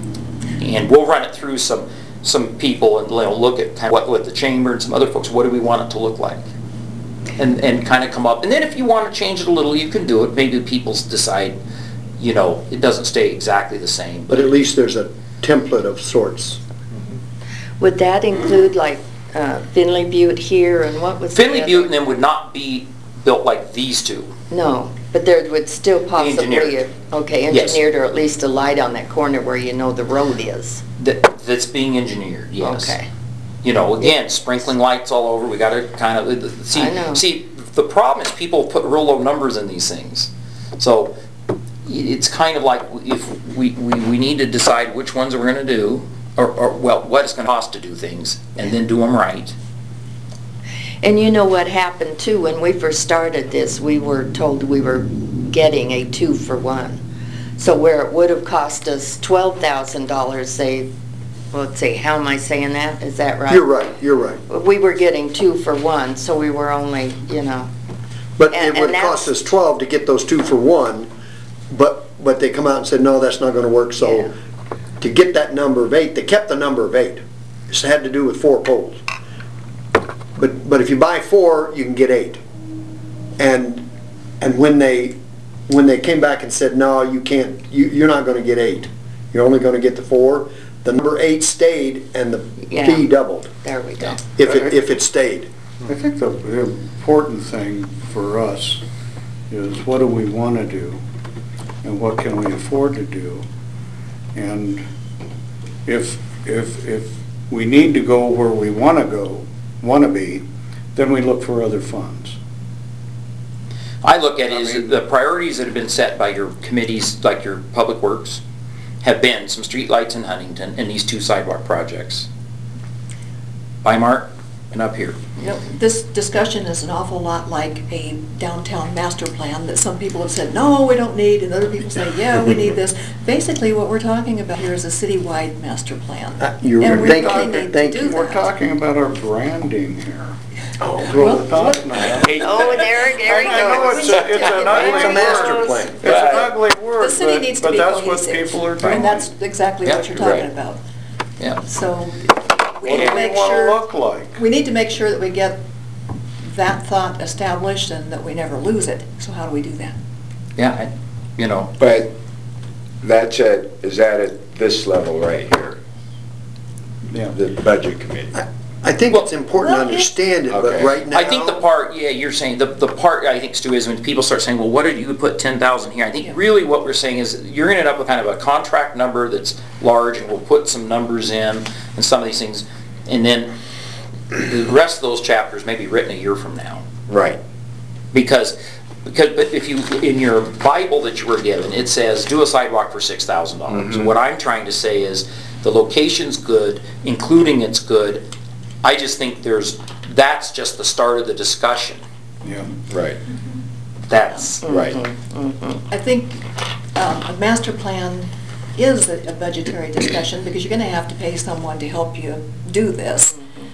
And we'll run it through some people and look at kind of what with the chamber and some other folks, what do we want it to look like? And kind of come up. And then if you want to change it a little, you can do it. Maybe people decide, you know, it doesn't stay exactly the same. But at least there's a template of sorts. Would that include like Finley Butte here and what was the Finley other- Butte and them would not be built like these two. No, but there would still possibly, Engineered. okay, Yes. engineered or at least a light on that corner where you know the road is. That's being engineered, yes. Okay. You know, again, sprinkling lights all over, we gotta kind of, I know. see, the problem is people put real low numbers in these things. So, it's kind of like, if we need to decide which ones we're gonna do, or well, what it's gonna cost to do things, and then do them right. And you know what happened too, when we first started this, we were told we were getting a 2-for-1. So where it would have cost us $12,000, say, well, let's see, how am I saying that? Is that right? You're right, you're right. We were getting 2-for-1, so we were only, you know, But And- it would and cost that's- us 12 to get those 2-for-1, but they come out and said, no, that's not gonna work, Yeah. so to get that number of 8, they kept the number of 8. It had to do with 4 poles. But if you buy 4, you can get 8. And when they came back and said, no, you can't, you're not gonna get 8, you're only gonna get the 4, the number 8 stayed and the Yeah. fee doubled, there we go. if it stayed. I think the important thing for us is what do we want to do and what can we afford to do? And if we need to go where we want to be, then we look for other funds. I look at it as the priorities that have been set by your committees, like your Public Works, have been some streetlights in Huntington and these 2 sidewalk projects. By Mark and up here. You know, this discussion is an awful lot like a downtown master plan that some people have said, no, we don't need, and other people say, yeah, we need this. Basically, what we're talking about here is a citywide master plan. You're And we thank really you, need to thank do you. that. We're talking about our branding here. Oh, That's what we're talking about. Oh, there I know he it's goes. an ugly It's a master word. plan. It's an ugly word, The city needs to but be that's what cohesive. people are doing. And that's exactly what Yeah, you're talking right. about. Yeah. So we What need do to we make want to sure, look like? we need to make sure that we get that thought established and that we never lose it. So how do we do that? Yeah, you know, But is that at this level right here, Yeah. the budget committee? I think Well- it's important to Well, understand it, but Okay. right now. I think the part, yeah, you're saying, the part I think, Stu, is when people start saying, well, what did you put 10,000 here? I think Yeah. really what we're saying is you're gonna end up with kind of a contract number that's large, and we'll put some numbers in and some of these things, and then the rest of those chapters may be written a year from now. Right. But if you, in your Bible that you were given, it says, do a sidewalk for $6,000. What I'm trying to say is, the location's good, including it's good. I just think that's just the start of the discussion. Yeah. Right, That's, right. I think a master plan is a budgetary discussion because you're going to have to pay someone to help you do this.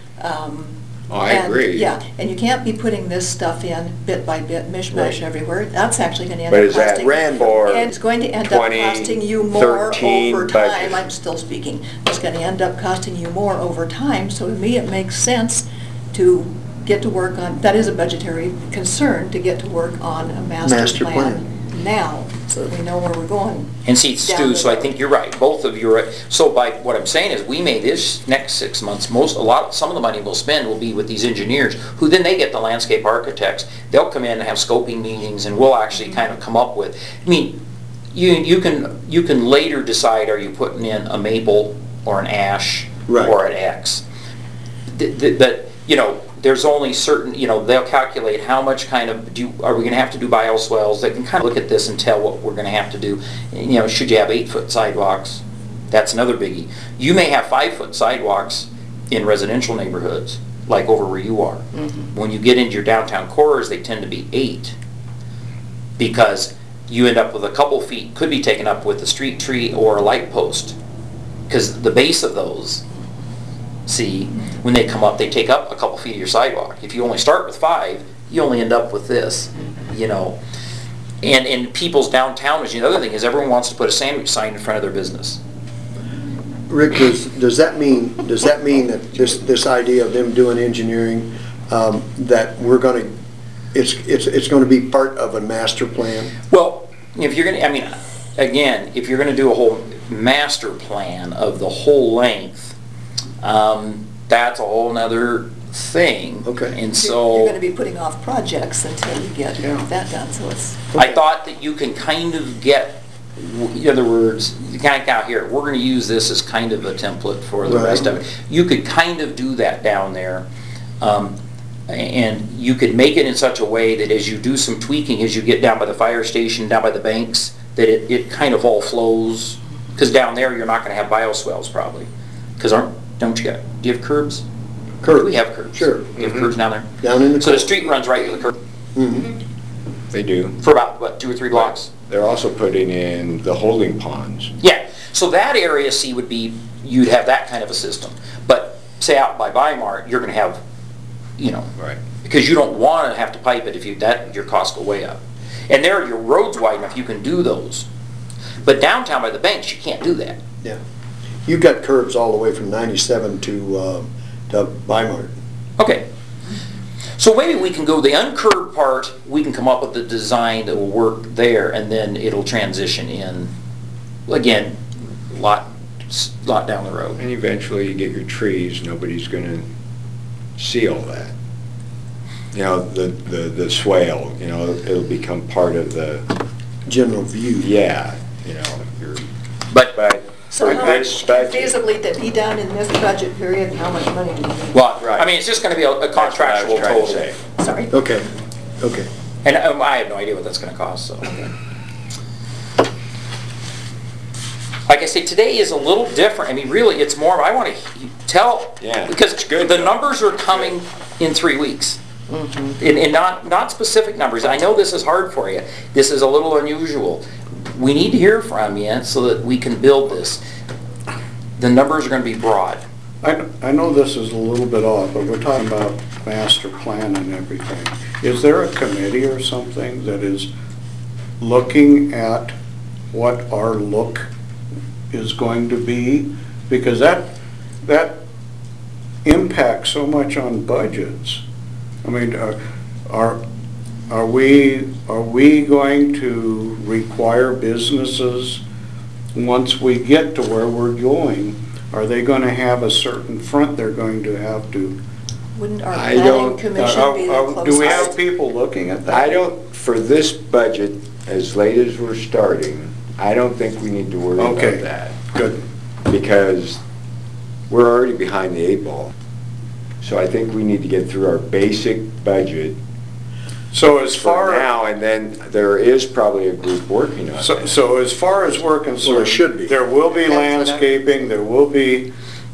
I And, agree. Yeah, and you can't be putting this stuff in bit by bit, mishmash Right. everywhere. That's actually going to end But up is that costing. random for And it's going to end up costing you more 2013 over time. budget? I'm still speaking. It's going to end up costing you more over time, so to me, it makes sense to get to work on, that is a budgetary concern, to get to work on a master Master plan now, so that we know where we're going. and see, Down Stu, the so I road. think you're right, both of you are right. So by, what I'm saying is, we may this next 6 months, some of the money we'll spend will be with these engineers, who then they get the landscape architects. They'll come in and have scoping meetings, and we'll actually kind of come up with, I mean, you can later decide, are you putting in a maple or an ash Right. or an X? But, you know, there's only certain, you know, they'll calculate how much kind of, are we gonna have to do bioswales? They can kind of look at this and tell what we're gonna have to do. You know, should you have 8-foot sidewalks? That's another biggie. You may have 5-foot sidewalks in residential neighborhoods, like over where you are. When you get into your downtown cores, they tend to be 8. Because you end up with a couple feet, could be taken up with a street tree or a light post. Because the base of those, see, when they come up, they take up a couple feet of your sidewalk. If you only start with 5, you only end up with this, you know. And in people's downtown, the other thing is everyone wants to put a sandwich sign in front of their business. Rick, does that mean that this idea of them doing engineering, that we're gonna, it's gonna be part of a master plan? Well, if you're gonna, I mean, again, if you're gonna do a whole master plan of the whole length, that's a whole nother thing. Okay. And You're so, gonna be putting off projects until you get Yeah. that done, so it's, I thought that you can kind of get, in other words, you kind of out here, we're gonna use this as kind of a template for the rest of it. You could kind of do that down there. And you could make it in such a way that as you do some tweaking, as you get down by the fire station, down by the banks, that it kind of all flows. Because down there, you're not gonna have bioswales probably. Because don't you do you have curbs? Curbs. We have curbs. Sure. You have curbs down there? Down in the. So the street runs right to the curb They do. for about, what, 2 or 3 blocks? They're also putting in the holding ponds. Yeah, so that area, see, would be, you'd have that kind of a system. But say out by Weimar, you're gonna have, you know, Right. because you don't want to have to pipe it if you, your costs go way up. And there, your road's wide enough, you can do those. But downtown by the banks, you can't do that. Yeah. You've got curbs all the way from 97 to Weimar. Okay. So maybe we can go the uncurbed part, we can come up with the design that will work there, and then it'll transition in, again, lot down the road. And eventually you get your trees, nobody's gonna see all that. You know, the swale, you know, it'll become part of the, General view. yeah, you know, your, But, so how This much budget. feasibly to be done in this budget period, and how much money do we need? well, Right. I mean, it's just gonna be a that's what I contractual was trying to total. say. Sorry. Okay, okay. And I have no idea what that's gonna cost, so. Like I say, today is a little different. I mean, really, it's more, I want to tell, Yeah, because it's good, the though. numbers are coming in 3 weeks. And not specific numbers. I know this is hard for you. This is a little unusual. We need to hear from you so that we can build this. The numbers are gonna be broad. I know this is a little bit off, but we're talking about master plan and everything. Is there a committee or something that is looking at what our look is going to be? Because that impacts so much on budgets. I mean, are we going to require businesses, once we get to where we're going, are they going to have a certain front they're going to have to? Wouldn't our I planning don't- commission be the closest? Do we have people looking at that? I don't, for this budget, as late as we're starting, I don't think we need to worry Okay. about that. Good. Because we're already behind the 8 ball. So I think we need to get through our basic budget So as for far, now, and then there is probably a group working on that. so as far as we're concerned. Well, it should be. There will be That's what I- landscaping, there will be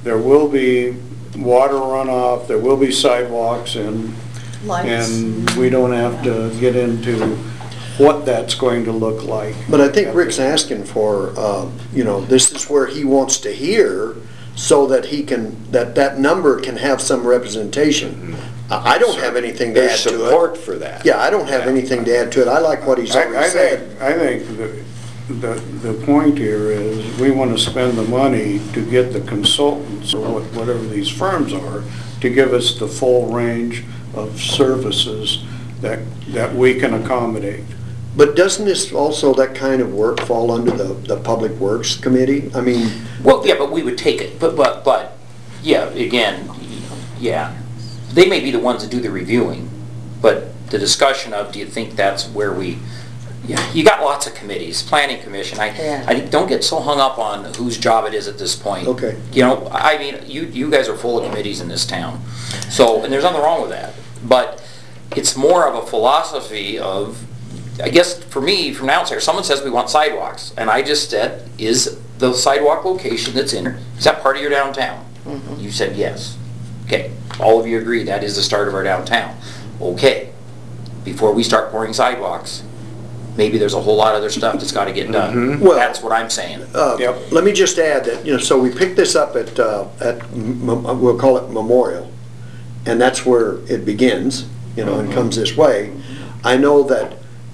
water runoff, there will be sidewalks, and Lights. we don't have to get into what that's going to look like. But I think Rick's asking for, you know, this is where he wants to hear so that he can, that number can have some representation. I don't have anything to add There's to it. support for that. Yeah, I don't have anything to add to it. I like what he's already said. I think the point here is, we want to spend the money to get the consultants, or whatever these firms are, to give us the full range of services that we can accommodate. But doesn't this also, that kind of work fall under the Public Works Committee? I mean, Well, yeah, but we would take it, but, yeah, again, yeah. They may be the ones that do the reviewing, but the discussion of, do you think that's where we, yeah, you got lots of committees, planning commission, Yeah. I don't get so hung up on whose job it is at this point. Okay. You know, I mean, you guys are full of committees in this town, so, and there's nothing wrong with that, but it's more of a philosophy of, I guess, for me, from the outsider, someone says we want sidewalks, and I just said, is the sidewalk location that's in, is that part of your downtown? You said yes. Okay, all of you agree that is the start of our downtown. Okay, before we start pouring sidewalks, maybe there's a whole lot of other stuff that's gotta get done. Well- That's what I'm saying. Yep. let me just add that, you know, so we picked this up at we'll call it Memorial, and that's where it begins, you know, and comes this way. I know that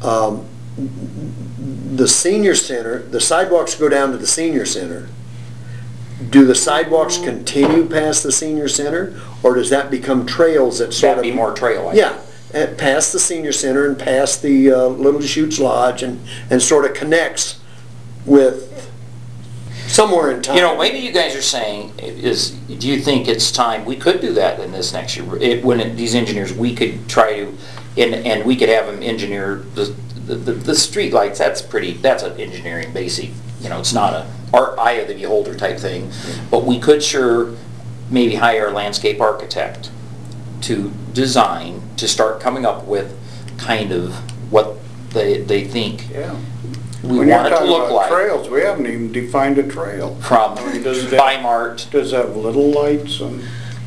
the senior center, the sidewalks go down to the senior center. Do the sidewalks continue past the senior center, or does that become trails that sort of? That'd be more trail, I think. Yeah, past the senior center and past the Little Deschutes Lodge and sort of connects with somewhere in time. You know, maybe you guys are saying is, do you think it's time, we could do that in this next year? These engineers, we could try to, and we could have them engineer the street lights. That's an engineering basic, you know, it's not a eye of the beholder type thing. But we could sure maybe hire a landscape architect to design, to start coming up with kind of what they think Yeah. we When you're want it to talking look about like. trails, we haven't even defined a trail. From I mean, does it by have- Mart. Does it have little lights and?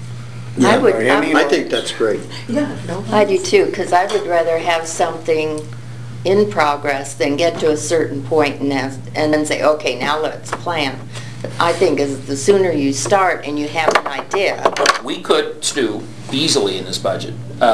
I would, Or any I think that's great. Yeah, no. I do too, because I would rather have something in progress than get to a certain point and then say, okay, now let's plan. I think is the sooner you start and you have an idea. We could, Stu, easily in this budget,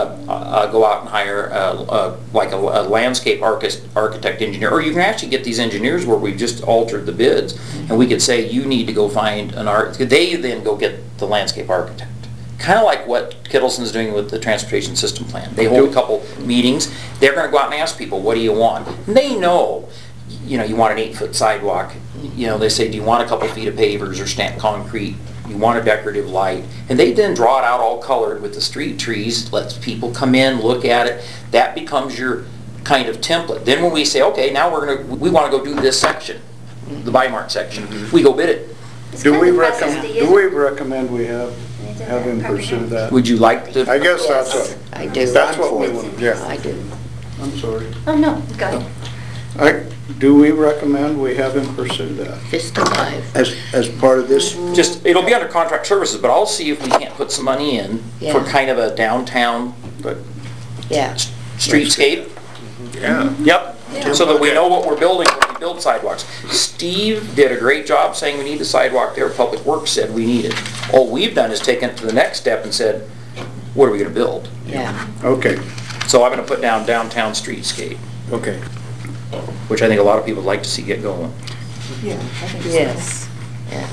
go out and hire like a landscape architect engineer, or you can actually get these engineers where we've just altered the bids, and we could say, you need to go find an they then go get the landscape architect. Kind of like what Kittleson's doing with the transportation system plan. They hold a couple meetings, they're gonna go out and ask people, what do you want? And they know, you know, you want an 8-foot sidewalk. You know, they say, do you want a couple feet of pavers or stamped concrete? You want a decorative light? And they then draw it out all colored with the street trees, lets people come in, look at it. That becomes your kind of template. Then when we say, okay, now we want to go do this section, the Bi-Mart section, we go bid it. It's Do kind we of process to recommend, use do we it. recommend we have him pursue that? Would you like to? I guess that's Yes, what, I do. that's what we want. I do. I'm sorry. Oh, no, go ahead. Do we recommend we have him pursue that? Fist alive. As part of this, Just, it'll be under contract services, but I'll see if we can't put some money in for Yeah. kind of a downtown But Yeah. streetscape. Yeah. Yep, so that we know what we're building when we build sidewalks. Steve did a great job saying we need the sidewalk there, Public Works said we need it. All we've done is taken it to the next step and said, what are we gonna build? Yeah. okay, So I'm gonna put down downtown streetscape, okay. which I think a lot of people would like to see get going. Yeah, I think so. Yes. Yeah.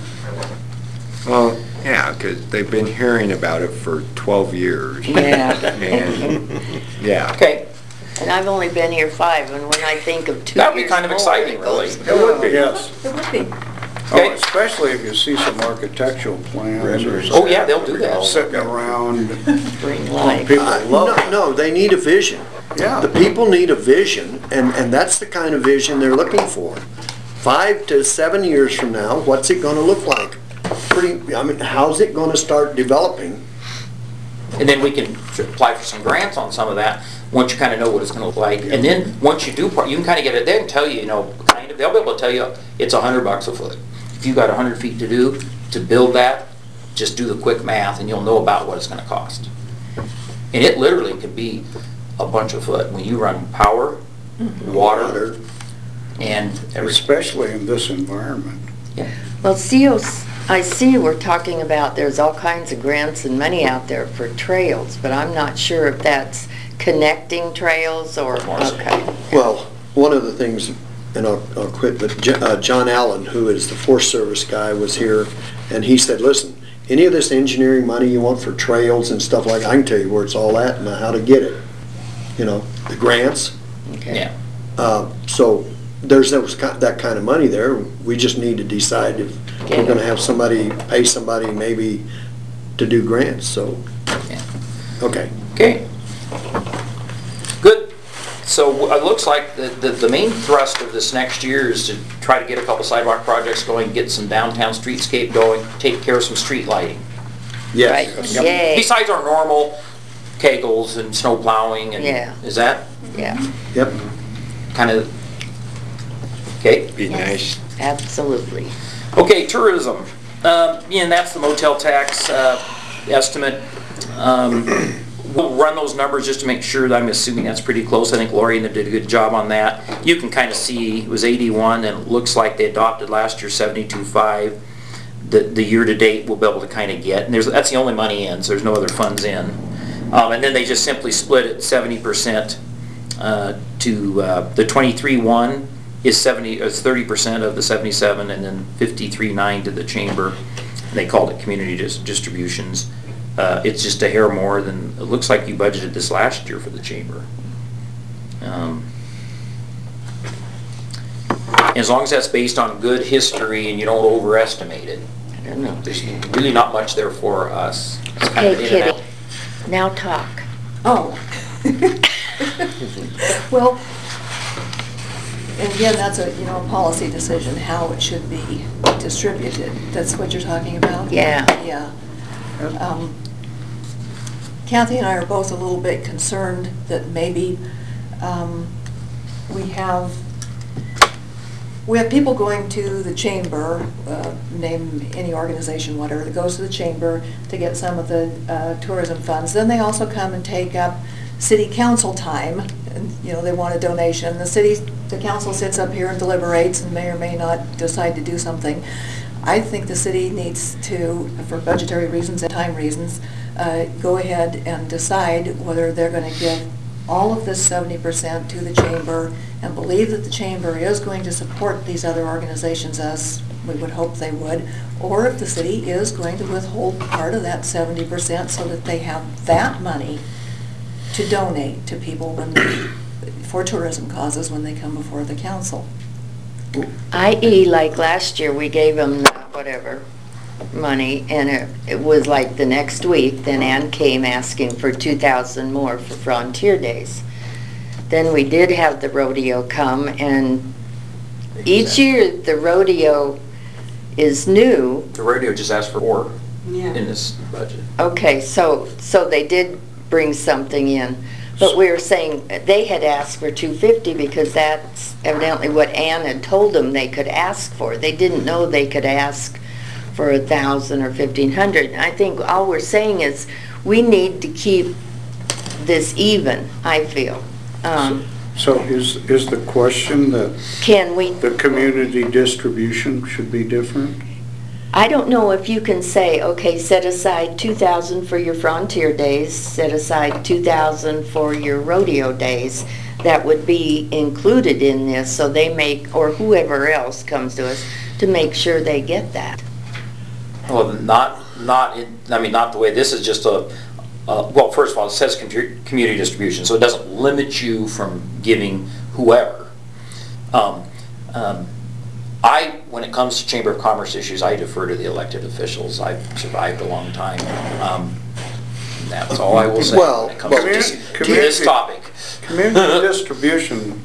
Well, yeah, because they've been hearing about it for 12 years. Yeah. And, yeah. Okay, And I've only been here 5, and when I think of 2 That'd be years kind of more, exciting, it goes- really. it would be, yes. It would be. Okay. Oh, especially if you see some architectural plans or Renders. Oh, yeah, they'll do that. sitting around. Bring life. People love it. No, they need a vision. Yeah. The people need a vision, and that's the kind of vision they're looking for. 5 to 7 years from now, what's it gonna look like? How's it gonna start developing? And then we can apply for some grants on some of that, once you kind of know what it's gonna look like. And then, once you do, you can kind of get it, they can tell you, you know, kind of, they'll be able to tell you, it's $100 a foot. If you got 100 feet to do, to build that, just do the quick math and you'll know about what it's gonna cost. And it literally could be a bunch of foot, when you run power, water, and everything. Especially in this environment. Well, COIC, we're talking about, there's all kinds of grants and money out there for trails, but I'm not sure if that's connecting trails or, okay. Well, one of the things, and I'll quit, but John Allen, who is the Forest Service guy, was here, and he said, listen, any of this engineering money you want for trails and stuff like, I can tell you where it's all at and how to get it. You know, the grants. Okay. Yeah. So there's that kind of money there. We just need to decide if we're gonna have somebody, pay somebody maybe to do grants, so. Yeah. Okay. Okay. Good. So it looks like the main thrust of this next year is to try to get a couple sidewalk projects going, get some downtown streetscape going, take care of some street lighting. Yes. Right. Yay. Besides our normal kegels and snow plowing and, Yeah. is that Yeah, Yep. kind of, okay? Be nice. absolutely. Okay, tourism. Yeah, and that's the motel tax estimate. We'll run those numbers just to make sure that I'm assuming that's pretty close. I think Lori did a good job on that. You can kind of see it was 81 and it looks like they adopted last year 72.5. The year-to-date we'll be able to kind of get, and that's the only money in, so there's no other funds in. And then they just simply split it 70% to the 23.1 is 30% of the 77, and then 53.9 to the chamber. They called it community distributions. It's just a hair more than it looks like you budgeted this last year for the chamber. As long as that's based on good history and you don't overestimate it, I don't know. there's really not much there for us. It's kind Okay, of in and out. Kitty, now talk. Oh. Well, and again, that's a, you know, a policy decision, how it should be distributed. That's what you're talking about? Yeah. Yeah. Kathy and I are both a little bit concerned that maybe we have people going to the chamber, name any organization, whatever, that goes to the chamber to get some of the tourism funds. Then they also come and take up city council time, and, you know, they want a donation. The council sits up here and deliberates and may or may not decide to do something. I think the city needs to, for budgetary reasons and time reasons, go ahead and decide whether they're going to give all of this 70% to the chamber and believe that the chamber is going to support these other organizations as we would hope they would, or if the city is going to withhold part of that 70% so that they have that money to donate to people for tourism causes when they come before the council. I.e., like last year, we gave them whatever money, and it was like the next week, then Ann came asking for 2,000 more for Frontier Days. Then we did have the rodeo come, and each year the rodeo is new. The rodeo just asked for more Yeah. in this budget. Okay, so they did bring something in, but we were saying, they had asked for 250 because that's evidently what Ann had told them they could ask for. They didn't know they could ask for 1,000 or 1,500. And I think all we're saying is we need to keep this even, I feel. So is the question that Can we, the community distribution should be different? I don't know if you can say, okay, set aside 2,000 for your Frontier Days, set aside 2,000 for your rodeo days. That would be included in this, so they make, or whoever else comes to us, to make sure they get that. Well, not the way, this is just well, first of all, it says community distribution, so it doesn't limit you from giving whoever. When it comes to Chamber of Commerce issues, I defer to the elected officials. I've survived a long time. That's all I will say Well, when it comes to this topic. Community distribution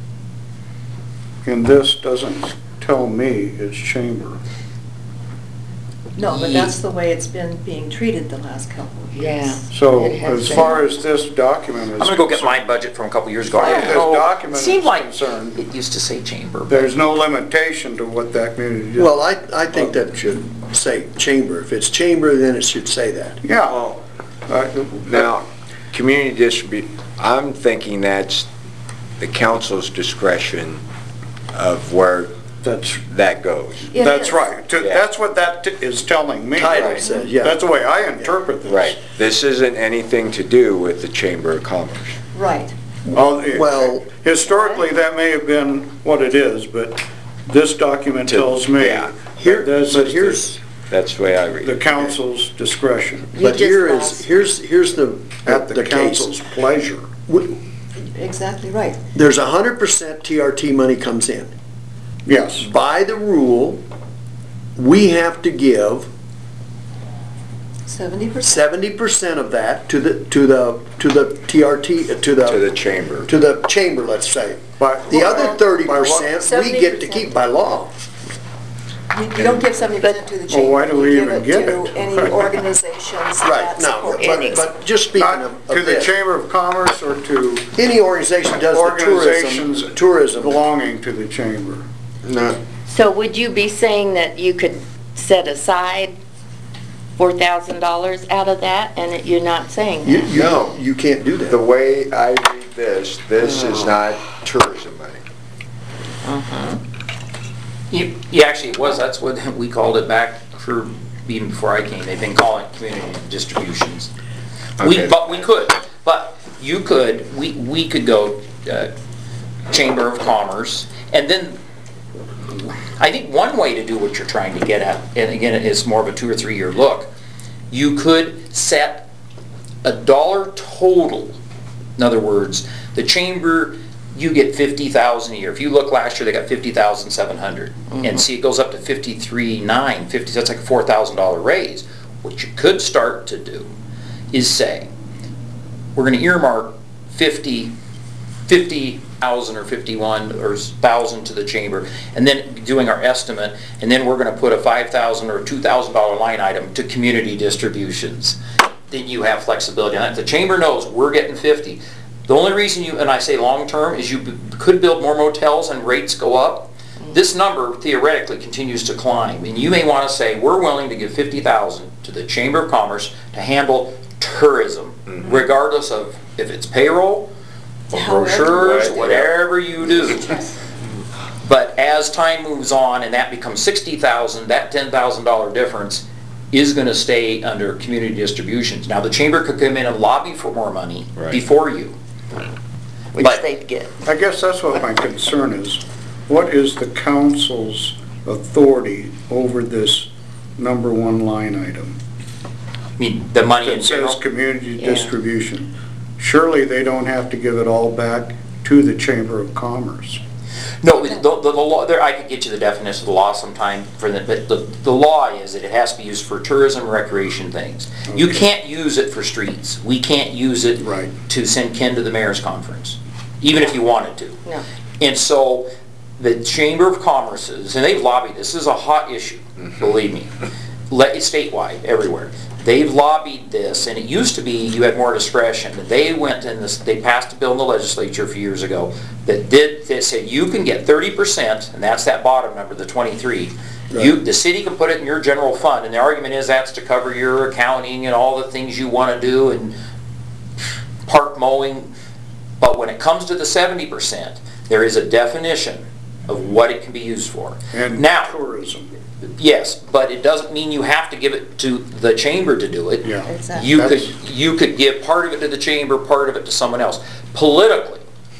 in this doesn't tell me it's chamber. No, but that's the way it's been being treated the last couple of years. Yeah. So It has as been. far as this document is I'm gonna go get my budget from a couple years ago. As far as this document It is seemed like concerned, it used to say chamber. there's no limitation to what that community. Well, I think that should say chamber. If it's chamber, then it should say that. Yeah. Now, community I'm thinking that's the council's discretion of where that goes. It That's is. right. That's what that is telling me. Title says, yeah. That's the way I interpret this. Right. This isn't anything to do with the Chamber of Commerce. Right. Well- Historically, that may have been what it is, but this document tells me Yeah. Here, this but is here's, That's the way I read the it. council's discretion, You but just here lost. is, here's the at the case. council's pleasure. Exactly right. There's 100% TRT money comes in. Yes. By the rule, we have to give 70%. 70% of that to the TRT, To the chamber. to the chamber, let's say. By- The other by what? 30%, we get to 70%. keep by law. You don't give 70% to the chamber. why do we You even give give it it? to any organizations Right, that no, support Any. it. but just speaking Not of to the this, Chamber of Commerce or to any organization does the organizations tourism. belonging to the chamber. No. So would you be saying that you could set aside $4,000 out of that, and you're not saying that? No. You can't do The that. way I read this is not tourism money. Yeah, actually, it was, that's what we called it back for, even before I came, they've been calling it community distributions. Okay. But you could, we could go, Chamber of Commerce, and then, I think one way to do what you're trying to get at, and again, it's more of a 2 or 3 year look, you could set $1 total. In other words, the chamber you get 50,000 a year. If you look last year, they got 50,700. And see, it goes up to 53,950, that's like a $4,000 raise. What you could start to do is say, we're gonna earmark 50,000 or 51 or 1,000 to the chamber, and then doing our estimate, and then we're gonna put a $5,000 or $2,000 line item to community distributions. Then you have flexibility on that. The chamber knows we're getting 50. The only reason you, and I say long-term, is you could build more motels and rates go up. This number theoretically continues to climb, and you may want to say, we're willing to give 50,000 to the Chamber of Commerce to handle tourism, regardless of if it's payroll, or brochures, whatever you do. But as time moves on and that becomes 60,000, that $10,000 difference is going to stay under community distributions. Now, the chamber could come in and lobby for more money before you. Which But- they'd get. I guess that's what my concern is. What is the council's authority over this number one line item? I mean, the money in That general. says community Yeah. distribution. Surely they don't have to give it all back to the Chamber of Commerce. No, the law, there, I could get you the definition of the law sometime for the, but the law is that it has to be used for tourism, recreation things. You Okay. can't use it for streets. We can't use it Right. to send Ken to the mayor's conference, even if you wanted to. No. And so the Chamber of Commerce's, and they've lobbied, this is a hot issue, believe me, statewide, everywhere. They've lobbied this, and it used to be you had more discretion. They went and they passed a bill in the legislature a few years ago that said you can get 30%, and that's that bottom number, the 23. The city can put it in your general fund, and the argument is that's to cover your accounting and all the things you want to do and park mowing. But when it comes to the 70%, there is a definition of what it can be used for. And now, tourism. yes, but it doesn't mean you have to give it to the chamber to do it. Yeah. Exactly. You could give part of it to the chamber, part of it to someone else. Politically,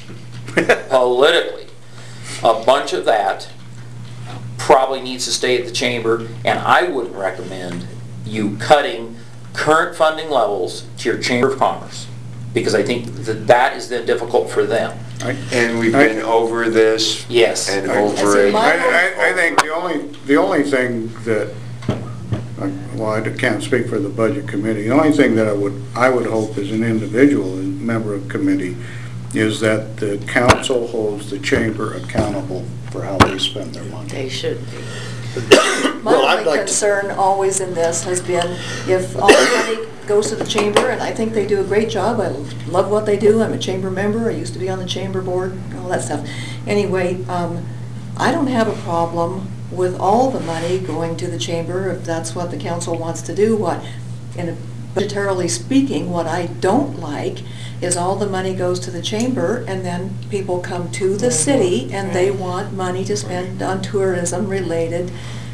a bunch of that probably needs to stay at the chamber, and I wouldn't recommend you cutting current funding levels to your Chamber of Commerce, because I think that is then difficult for them. And we've been over this. Yes. And I- over it. I think the only thing that, well, I can't speak for the budget committee, the only thing that I would hope as an individual and member of committee is that the council holds the chamber accountable for how they spend their money. They should be. My Well, I'd only like to- concern always in this has been if all the money goes to the chamber, and I think they do a great job, I love what they do, I'm a chamber member, I used to be on the chamber board, all that stuff. Anyway, I don't have a problem with all the money going to the chamber if that's what the council wants to do. And budgetarily speaking, what I don't like is all the money goes to the chamber and then people come to the city and they want money to spend on tourism-related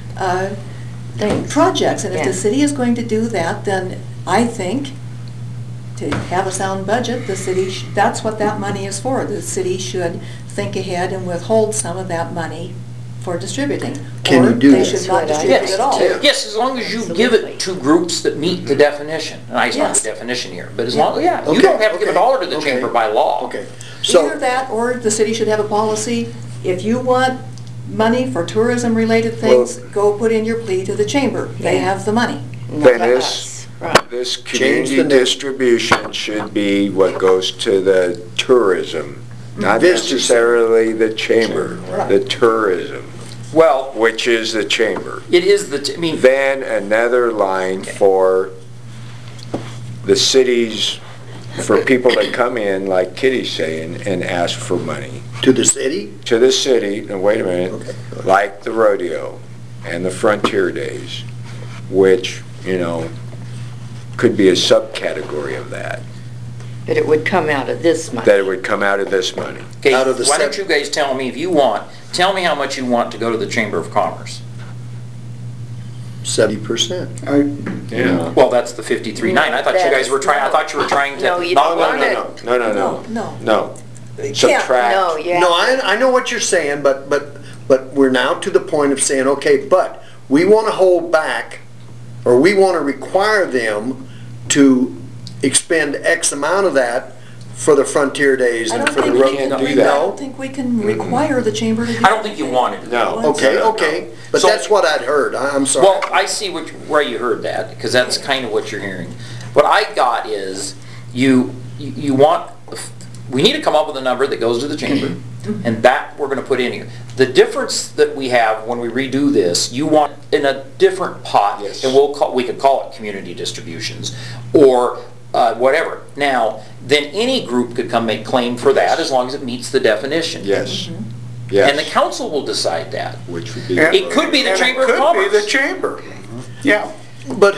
projects. And if Yeah. the city is going to do that, then I think to have a sound budget, the city, that's what that money is for. The city should think ahead and withhold some of that money for distributing. Can you do Or they that? should not That's what I distribute it at all. think, Yes, as long as you give it to groups that meet the definition. And I don't have Yes. the definition here, but as long, you Okay, don't have to give a okay, dollar to the okay. chamber by law. Okay, so, Either that, or the city should have a policy, if you want money for tourism-related things, go put in your plea to the chamber. They Yeah. have the money. Not Then us. Right. this Change community the name. distribution should be what goes to the tourism, not Visitors. necessarily the chamber, Right. the tourism, Well, which is the chamber. it is I mean, Then another line for the cities, for people that come in, like Kitty's saying, and ask for money. to the city? To the city, now wait a minute, Okay. like the rodeo and the Frontier Days, which, could be a subcategory of that, But it would come out of this money. that it would come out of this money. okay, Out of the why don't seven- you guys tell me if you want, tell me how much you want to go to the Chamber of Commerce. 70%. Yeah. Well, that's the 53.9. I thought you guys were trying, I thought you were trying to. No, you not don't let want it- it. No. You can't. Subtract. No, yeah. No, I know what you're saying, but we're now to the point of saying, okay, but we want to hold back, or we want to require them to expend X amount of that for the Frontier Days I and don't for the think road. we can, do I that. don't think we can require the chamber to do I don't think you wanted to. No. Okay, okay, but So- that's what I'd heard, I'm sorry. Well, I see where you heard that, because that's kind of what you're hearing. What I got is, you want, we need to come up with a number that goes to the chamber, and that we're gonna put in here. The difference that we have when we redo this, you want in a different pot, Yes. and we could call it community distributions, or whatever. Now, then any group could come make claim for that, as long as it meets the definition. Yes, And the yes, council will decide that. which would be. And- It could be the and Chamber of It could Commerce. be the chamber. Yeah. But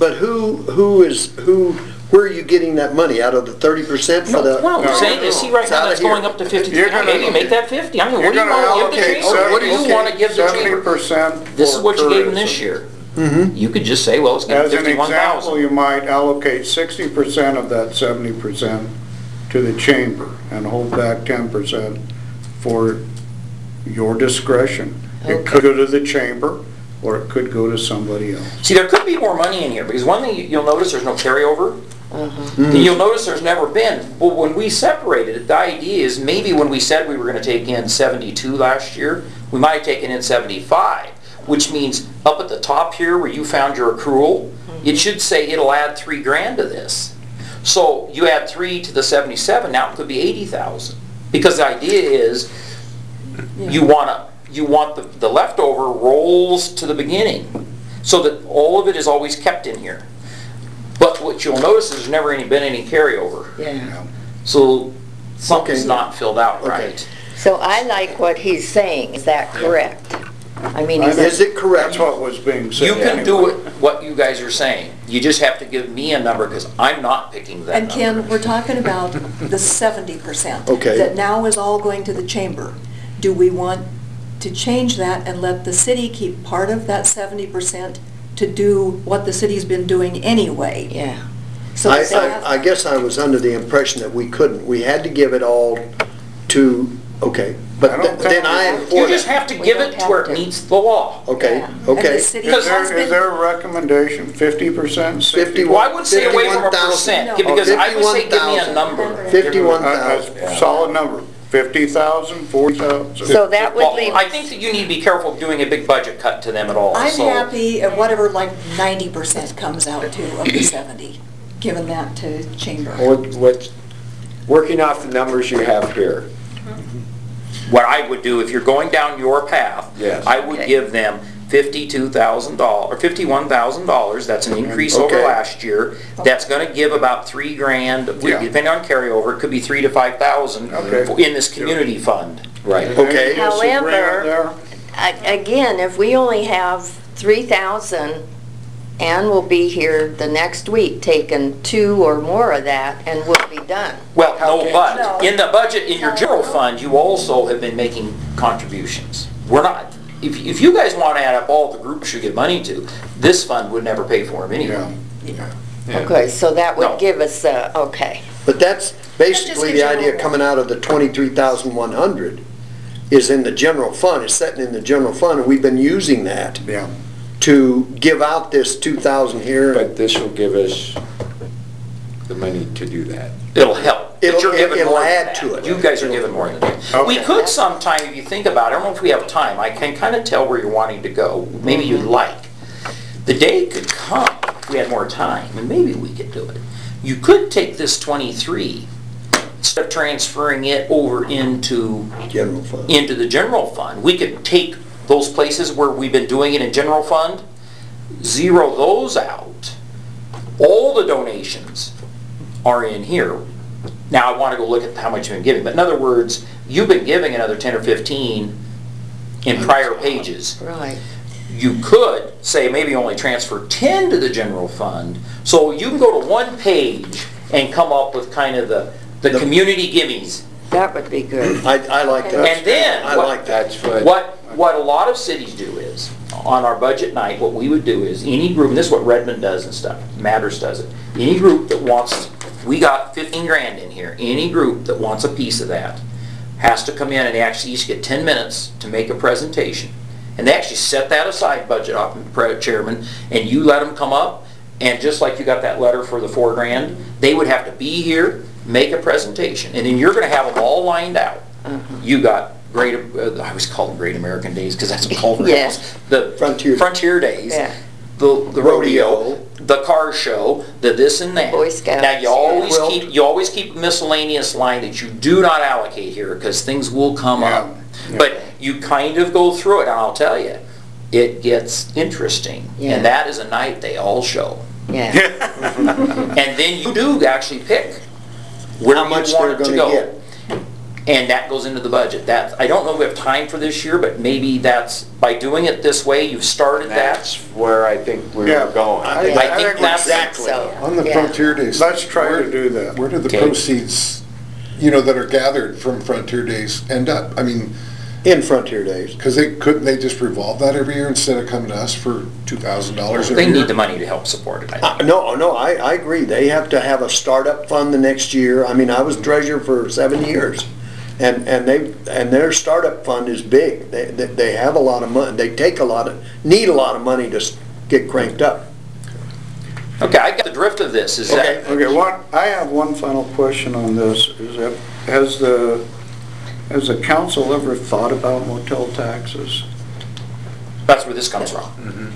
where are you getting that money? Out of the 30% for the? Well, I'm saying is, see right It's now, out that's of here. going up to 50, You're gonna- maybe make that 50. I mean, what You're do you gonna want to give the allocate chamber? What do you 70 want to give the chamber? 70% This is for what you gave them tourism. this year. You could just say, well, let's give As them an example, 51,000. you might allocate 60% of that 70% to the chamber and hold back 10% for your discretion. It could go to the chamber, or it could go to somebody else. See, there could be more money in here, because one thing you'll notice, there's no carryover. And you'll notice there's never been. Well, when we separated it, the idea is maybe when we said we were gonna take in 72 last year, we might have taken in 75, which means up at the top here where you found your accrual, it should say it'll add 3 grand to this. So you add 3 to the 77, now it could be 80,000. Because the idea is, you want the leftover rolls to the beginning, so that all of it is always kept in here. But what you'll notice is there's never been any carryover. Yeah. So something's Okay. not filled out Okay. right. So I like what he's saying. Is that correct? I mean, Is it correct? That's what was being said. You can do anyway. it, what you guys are saying. You just have to give me a number, because I'm not picking that And number. Ken, we're talking about the 70%. Okay. That now is all going to the chamber. Do we want to change that and let the city keep part of that 70% to do what the city's been doing anyway? yeah. So I, they have- I guess I was under the impression that we couldn't. We had to give it all to, okay, but I don't think then I we- am for You just that. have to We give don't it to where have it to. meets the law. Okay, Yeah. And okay. the city Is has there, been. is there a recommendation, 50%? 51. Well, I would say away from a 51,000. percent, No. because I would say give me a 51,000. number. 51,000. A solid number, 50,000, 40,000? So that would Well, leave, I think that you need to be careful of doing a big budget cut to them at all. I'm so- happy at whatever, like 90% comes out to of the 70, giving that to chamber. Working off the numbers you have here, What I would do, if you're going down your path, Yes. I would Okay. give them $52,000, or $51,000, that's an increase over Okay. last year. That's gonna give about 3 grand, Yeah. depending on carryover, it could be 3 to 5,000 Okay. in this community fund. right? Okay. Any disagreement However- there? again, if we only have 3,000, Ann will be here the next week taking 2 or more of that, and we'll be done. Well, no, No. but, in the budget, in your general fund, you also have been making contributions. We're not, if you guys wanna add up all the groups you give money to, this fund would never pay for them anyway. Okay, so that No. would give us, okay. But that's basically gives the you a idea little coming out of the 23,100 is in the general fund, it's sitting in the general fund, and we've been using that Yeah. to give out this 2,000 here. But this will give us the money to do that. It'll help. But It'll- you're giving it'll more than add that. to it. You guys are giving more than that. We Okay. could sometime, if you think about it, I don't know if we have time, I can kind of tell where you're wanting to go, maybe you'd like. The day could come, if we had more time, and maybe we could do it. You could take this 23, instead of transferring it over into General fund. the general fund, we could take those places where we've been doing it in general fund, zero those out. All the donations are in here. Now, I want to go look at how much you've been giving, but in other words, you've been giving another 10 or 15 in prior pages. Right. You could say maybe only transfer 10 to the general fund, so you can go to one page and come up with kind of the community gimmies. That would be good. I like that. And then, I like that. That's what, what a lot of cities do is, on our budget night, what we would do is, any group, and this is what Redmond does and stuff, Matters does it, any group that wants, we got 15 grand in here, any group that wants a piece of that has to come in, and they actually each get 10 minutes to make a presentation. And they actually set that aside, budget chairman, and you let them come up, and just like you got that letter for the 4 grand, they would have to be here, make a presentation, and then you're gonna have them all lined out. You got Great, I always call them Great American Days, because that's what Culver Yeah. has. The Frontier. Frontier Days, Yeah. the rodeo, the car show, the this and that. Boy Scouts, Now, yeah. you always keep a miscellaneous line that you do not allocate here, because things will come up. Yeah. But you kind of go through it, and I'll tell you, it gets interesting. Yeah. And that is a night they all show. Yeah. And then you do actually pick where How you much want they're it to gonna go. get. And that goes into the budget. I don't know if we have time for this year, but maybe that's, by doing it this way, you've started that. That's where I think we're Yeah. going. I think that's Exactly. So, On the yeah. Frontier Days. Let's try to where- do that. Where do the Okay. proceeds, that are gathered from Frontier Days end up? I mean, In Frontier Days. because couldn't they just revolve that every year instead of coming to us for $2,000 every They year? need the money to help support it, I think. No, I agree. They have to have a startup fund the next year. I mean, I was treasurer for 7 years. And their startup fund is big. They have a lot of money. They need a lot of money to get cranked up. Okay, I got the drift of this, is that, Okay, I have one final question on this, is that, has the council ever thought about motel taxes? that's where this comes from.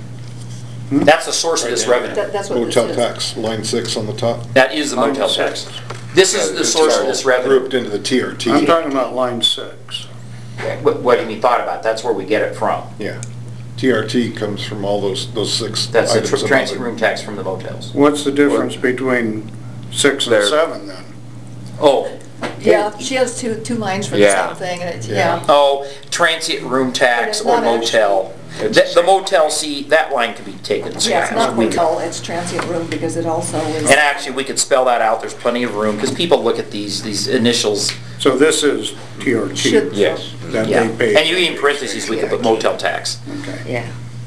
That's the source of this revenue. That's what this Motel is. tax, line 6 on the top, That is the Line motel six. tax. This is the source of this revenue. grouped into the I'm TRT. talking about line 6. What do you mean thought about? That's where we get it from. Yeah. TRT comes from all those 6 That's items the above transient it. room tax from the motels. What's the difference between 6 and There. 7 then? Oh, Yeah, she has two lines for the Yeah. same thing, and it's, Yeah. yeah. oh, transient room tax But or it's not motel. The motel, see, that line can be taken. Yeah, it's not We could- hotel, it's transient room, because it also is. And actually, we could spell that out, there's plenty of room, because people look at these initials. So this is TRT Should- Yes. that Yeah. they pay? And you in parentheses, we could put motel tax. Okay, Yeah.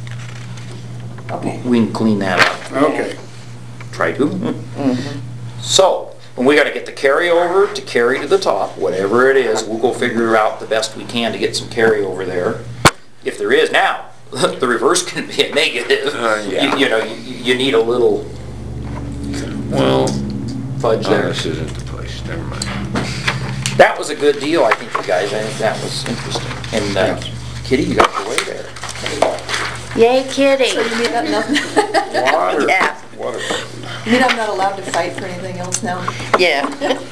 Okay. We can clean that up. okay. Try to. So, when we gotta get the carryover to carry to the top, whatever it is, we'll go figure out the best we can to get some carryover there. If there is, now, the reverse can be a negative. Yeah. You need a little Well, fudge there. this isn't the place, never mind. That was a good deal, I think, you guys. I think that was interesting. And Kitty, you got your way there. Yay, Kitty. So you mean that nothing, Water. Yeah, you mean I'm not allowed to fight for anything else now? yeah.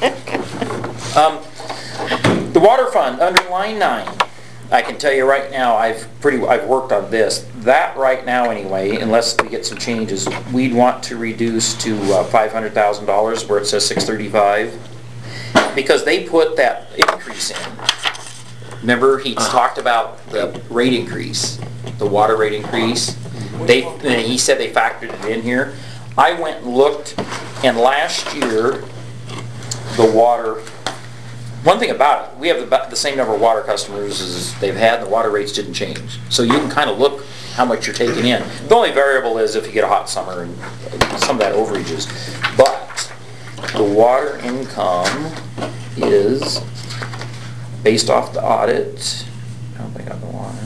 The water fund, under line 9, I can tell you right now, I've worked on this. That right now anyway, unless we get some changes, we'd want to reduce to $500,000 where it says 635. Because they put that increase in. Remember, he talked about the rate increase, the water rate increase. And he said they factored it in here. I went and looked, and last year, the water, one thing about it, we have the same number of water customers as they've had, and the water rates didn't change. So you can kind of look how much you're taking in. The only variable is if you get a hot summer and some of that overages. But the water income is based off the audit. I don't think I got the water.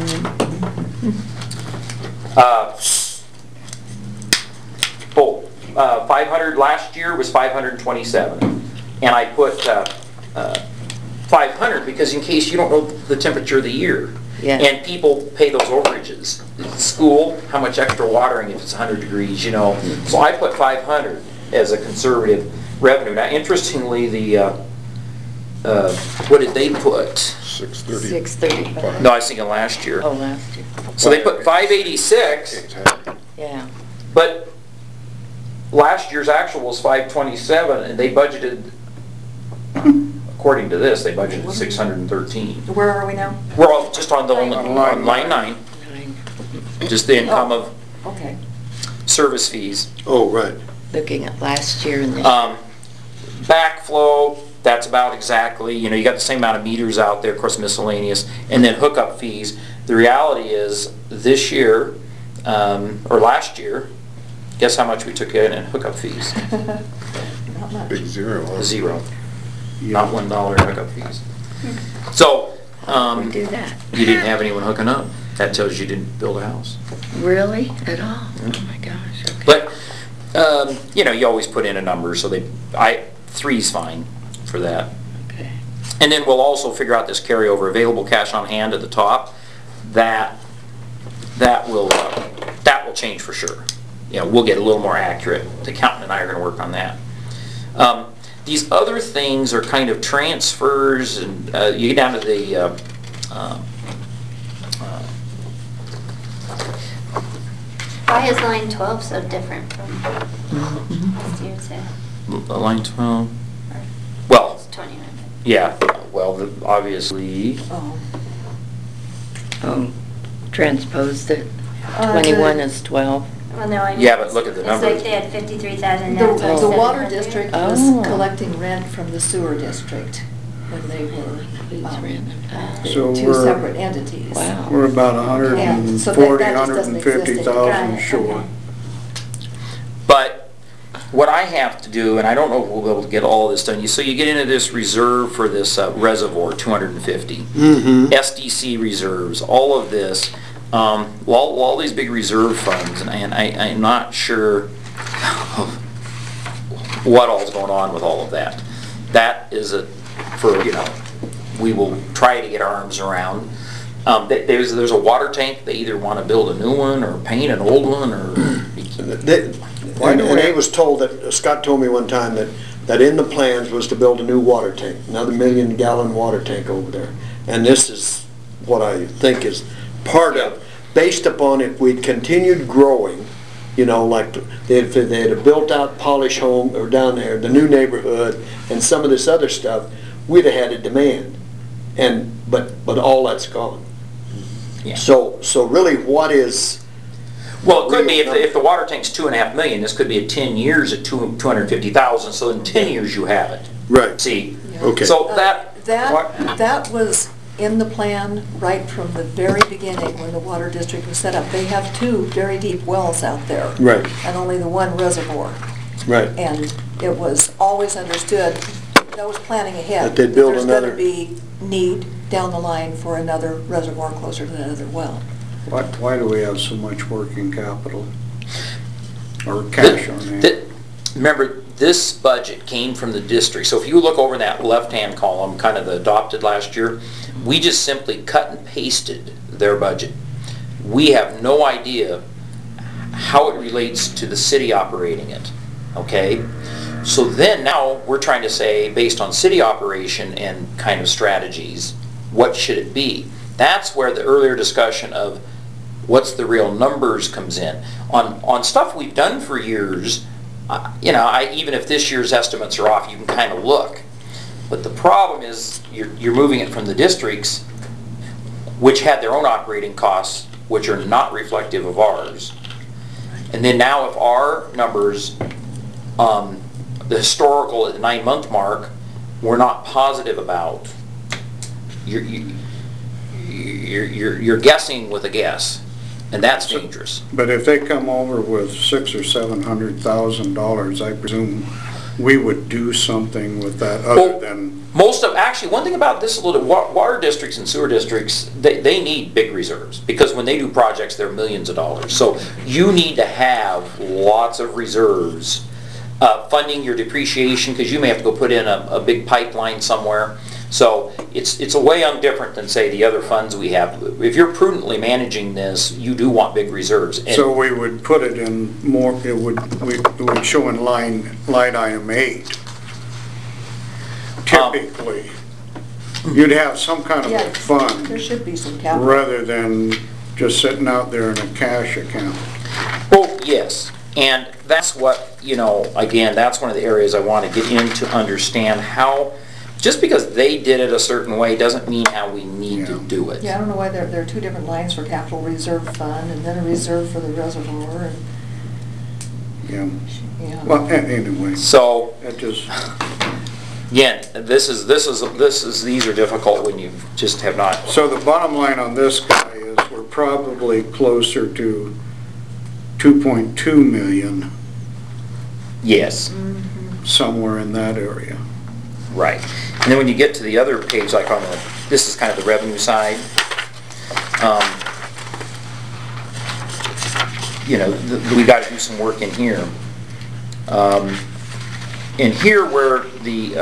500 last year was 527, and I put 500 because in case you don't know the temperature of the year, Yeah. and people pay those overages. School, how much extra watering if it's 100 degrees, So I put 500 as a conservative revenue. Now, interestingly, what did they put? 630. 635. No, I was thinking last year. Oh, last year. So they put 586, Yeah. but last year's actual was 527, and they budgeted, according to this, they budgeted 613. Where are we now? We're all just on Line line 9, just the income of Okay. service fees. Oh, right. Looking at last year and this. Backflow, that's about exactly, you got the same amount of meters out there, of course miscellaneous, and then hookup fees. The reality is, this year, or last year, guess how much we took in hookup fees? Not much. Big zero. huh? 0. Not $1 in hookup fees. So, We do that. you didn't have anyone hooking up. That tells you didn't build a house. Really? At all? Oh, my gosh. Okay. But, you always put in a number, so 3's fine for that. Okay. And then we'll also figure out this carryover, available cash on hand at the top. That will change for sure. You know, we'll get a little more accurate. The accountant and I are going to work on that. These other things are kind of transfers, and you get down to the Why is line 12 so different from last year's? line 12. Well, It's 29. yeah. Well, obviously. Oh. Oh, transposed it. Uh, 21 the- is 12. Well, no, I mean. Yeah, but look at the It's numbers. like they had 53,000, The, now it's like the water 700. district Oh. was collecting rent from the sewer district when they were So two we're- separate entities. Wow. We're about And so that 140, just doesn't exist 150,000 anymore. short. Okay. But what I have to do, and I don't know if we'll be able to get all of this done, so you get into this reserve for this reservoir, 250. SDC reserves, all of this, all these big reserve funds, and I'm not sure what all's going on with all of that. That is we will try to get our arms around. There's a water tank, they either want to build a new one or paint an old one, or... And I was told that, Scott told me one time that in the plans was to build a new water tank, another 1 million gallon water tank over there. And this is what I think is part of, based upon if we'd continued growing, you know, like they had a built out Polish home or down there, the new neighborhood, and some of this other stuff, we'd have had a demand. But all that's gone. Yeah. So really what is... Well, it could be, if the water tank's 2.5 million, this could be at 10 years at 250,000, so in 10 years you have it. Right. See? Okay. So That was in the plan right from the very beginning when the water district was set up. They have 2 very deep wells out there. Right. And only the 1 reservoir. Right. And it was always understood, that was planning ahead. That they'd build there's another- going to be need down the line for another reservoir closer to that other well. Why do we have so much working capital? Or cash on hand? Remember, this budget came from the district, so if you look over in that left-hand column, kind of the adopted last year, we just simply cut and pasted their budget. We have no idea how it relates to the city operating it, okay? So then now we're trying to say, based on city operation and kind of strategies, what should it be? That's where the earlier discussion of what's the real numbers comes in. On stuff we've done for years, even if this year's estimates are off, you can kind of look. But the problem is you're moving it from the districts, which had their own operating costs, which are not reflective of ours. And then now if our numbers, the historical at the 9-month mark, we're not positive about, you're guessing with a guess, and that's dangerous. But if they come over with $600,000 or $700,000, I presume we would do something with that other than... Actually, one thing about this, water districts and sewer districts, they need big reserves, because when they do projects, they're millions of dollars. So you need to have lots of reserves, funding your depreciation, because you may have to go put in a big pipeline somewhere. So it's a way different than, say, the other funds we have. If you're prudently managing this, you do want big reserves. And So we would put it in more, it would show in line item 8. Typically, you'd have some kind of a Yeah, there fund should be some capital. rather than just sitting out there in a cash account. Well, yes, and that's what, again, that's one of the areas I want to get into, understand how, just because they did it a certain way doesn't mean how we need to do it. Yeah, I don't know why there are 2 different lines for capital reserve fund and then a reserve for the reservoir. And, Yeah. Well, anyway, So, that just, again, these are difficult when you just have not. so the bottom line on this guy is we're probably closer to 2.2 million, Yes, somewhere in that area. right. And then when you get to the other page, like this is kind of the revenue side. We got to do some work in here. And here where the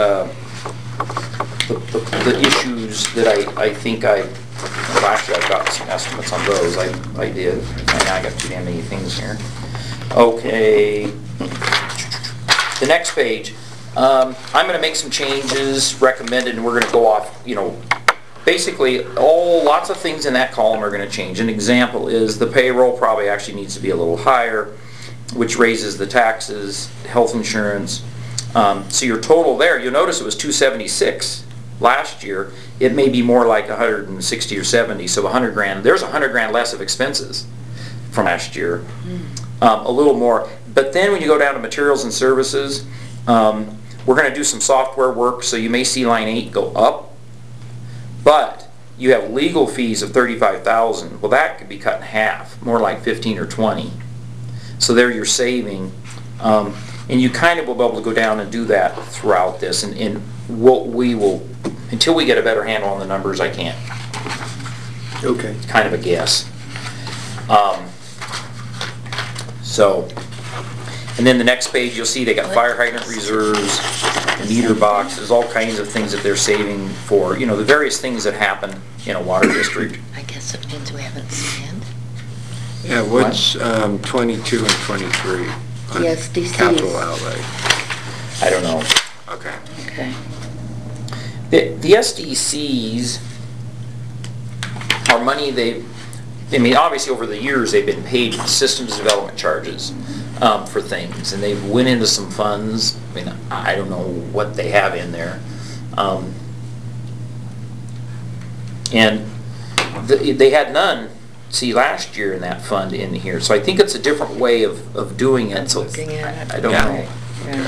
issues that I think well, actually I've got some estimates on those, I did. And now I got too damn many things here. Okay. The next page, I'm gonna make some changes recommended, and we're gonna go off, basically, lots of things in that column are gonna change. An example is the payroll probably actually needs to be a little higher, which raises the taxes, health insurance. So your total there, you'll notice it was 276 last year. It may be more like 160 or 70, so 100 grand. There's 100 grand less of expenses from last year. A little more. But then when you go down to materials and services, we're going to do some software work, so you may see line 8 go up. But you have legal fees of 35,000. Well, that could be cut in half, more like 15 or 20. So there you're saving. And you kind of will be able to go down and do that throughout this. And what we will, until we get a better handle on the numbers, I can't. Okay. It's kind of a guess. And then the next page, you'll see they got fire hydrant reserves, meter boxes, all kinds of things that they're saving for, the various things that happen in a water district. I guess it means we haven't scanned. Yeah, what's 22 and 23 on The SDCs. capital outlay? I don't know. Okay. Okay. The SDCs are money obviously over the years they've been paid systems development charges for things, and they've went into some funds. I don't know what they have in there. And they had none, last year in that fund in here. So I think it's a different way of doing it. So Looking at it. I don't know. Yeah.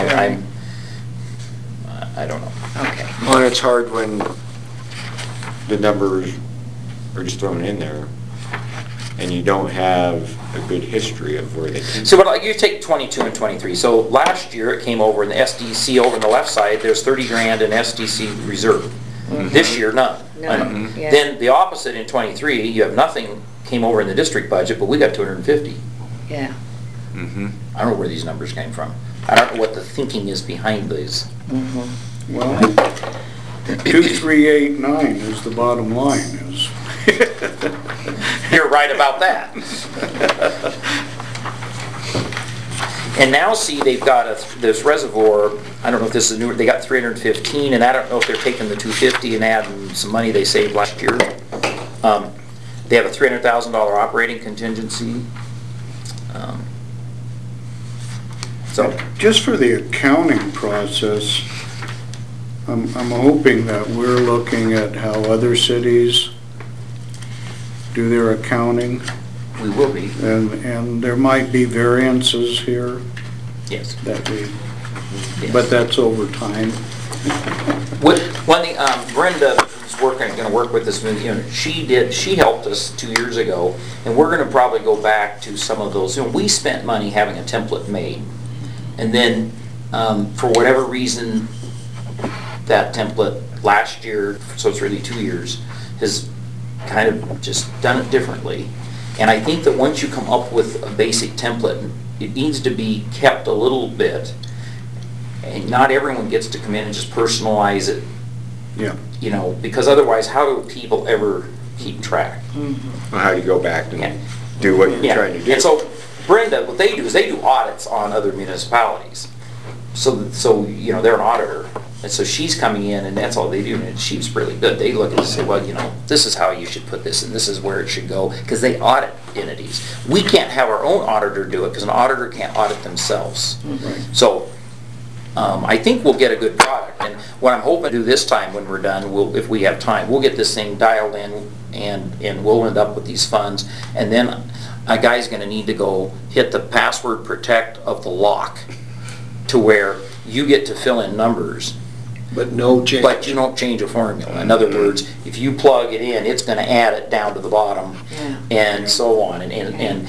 I don't know. Okay. Well, and it's hard when the numbers are just thrown in there and you don't have a good history of where they came from. So but you take 22 and 23. So last year it came over in the SDC over on the left side, there's 30 grand in SDC reserve. This year, none. None, yeah. Then the opposite in 23, you have nothing came over in the district budget, but we got 250. Yeah. Mm-hmm. I don't know where these numbers came from. I don't know what the thinking is behind these. Well, 2389 is the bottom line, is. You're right about that. And now see, they've got this reservoir, I don't know if this is new, they got 315, and I don't know if they're taking the 250 and adding some money they saved last year. They have a $300,000 operating contingency. So Just for the accounting process, I'm hoping that we're looking at how other cities do their accounting, we will be, and there might be variances here yes. that we, Yes. but that's over time. Brenda is going to work with this new unit. She helped us 2 years ago, and we're going to probably go back to some of those. We spent money having a template made, and then for whatever reason, that template last year, so it's really 2 years, has kind of just done it differently. And I think that once you come up with a basic template, it needs to be kept a little bit. And not everyone gets to come in and just personalize it. Yeah. Because otherwise, how do people ever keep track? Well, how do you go back and do what you're trying to do? And so Brenda, what they do is they do audits on other municipalities. So they're an auditor. And so she's coming in, and that's all they do, and she's really good. They look at it and say, well, this is how you should put this, and this is where it should go, because they audit entities. We can't have our own auditor do it, because an auditor can't audit themselves. Right. So I think we'll get a good product, and what I'm hoping to do this time when we're done, if we have time, we'll get this thing dialed in, and we'll end up with these funds, and then a guy's going to need to go hit the password protect of the lock to where you get to fill in numbers. But no change. But you don't change a formula. In other words, if you plug it in, it's going to add it down to the bottom, and so on. And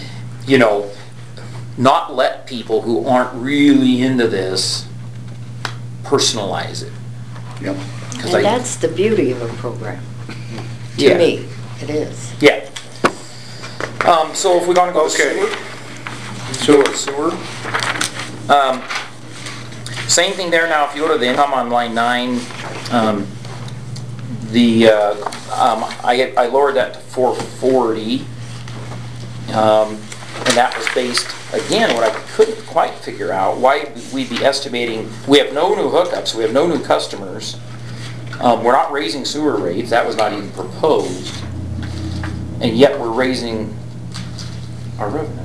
not let people who aren't really into this personalize it. Yep. And that's the beauty of a program. To Yeah. me, it is. Yeah. So if we're going to go to Okay. sewer. Same thing there now, if you go to the income on line 9, I lowered that to 440. And that was based, again, what I couldn't quite figure out, why we'd be estimating, we have no new hookups, we have no new customers. We're not raising sewer rates, that was not even proposed. And yet we're raising our revenue.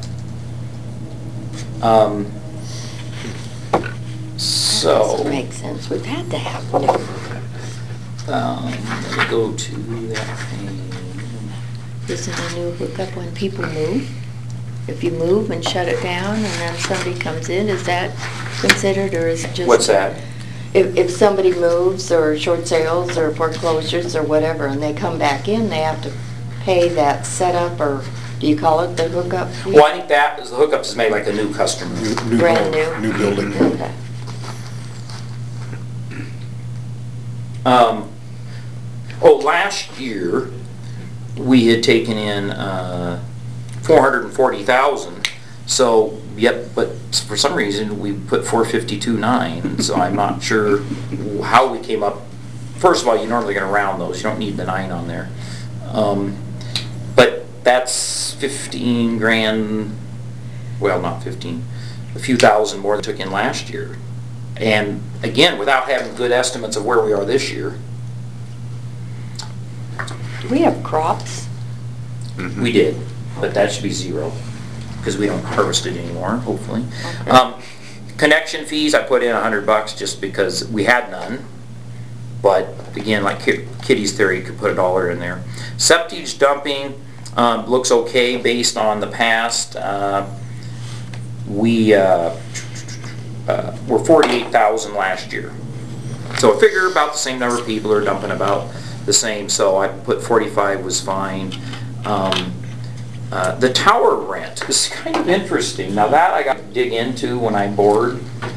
Doesn't make sense. We've had to have new. Let me go to that page. Isn't a new hookup when people move? If you move and shut it down and then somebody comes in, is that considered, or is it just? What's that? If somebody moves or short sales or foreclosures or whatever and they come back in, they have to pay that setup, or do you call it the hookup fee? Well, I think that is, the hookups is made like a new customer. Brand new? New building. Okay. Last year, we had taken in 440,000. So, yep, but for some reason, we put 452.9, so I'm not sure how we came up. First of all, you're normally going to round those. You don't need the 9 on there. But that's 15 grand, well, not 15, a few thousand more than took in last year. And again, without having good estimates of where we are this year. Do we have crops? We did, but that should be 0, because we don't harvest it anymore, hopefully. Okay. Connection fees, I put in $100 just because we had none. But again, like Kitty's theory, you could put $1 in there. Septage dumping looks okay based on the past. We were 48,000 last year. So I figure about the same number of people are dumping about the same, so I put 45 was fine. The tower rent is kind of interesting. Now that I got to dig into when I'm bored.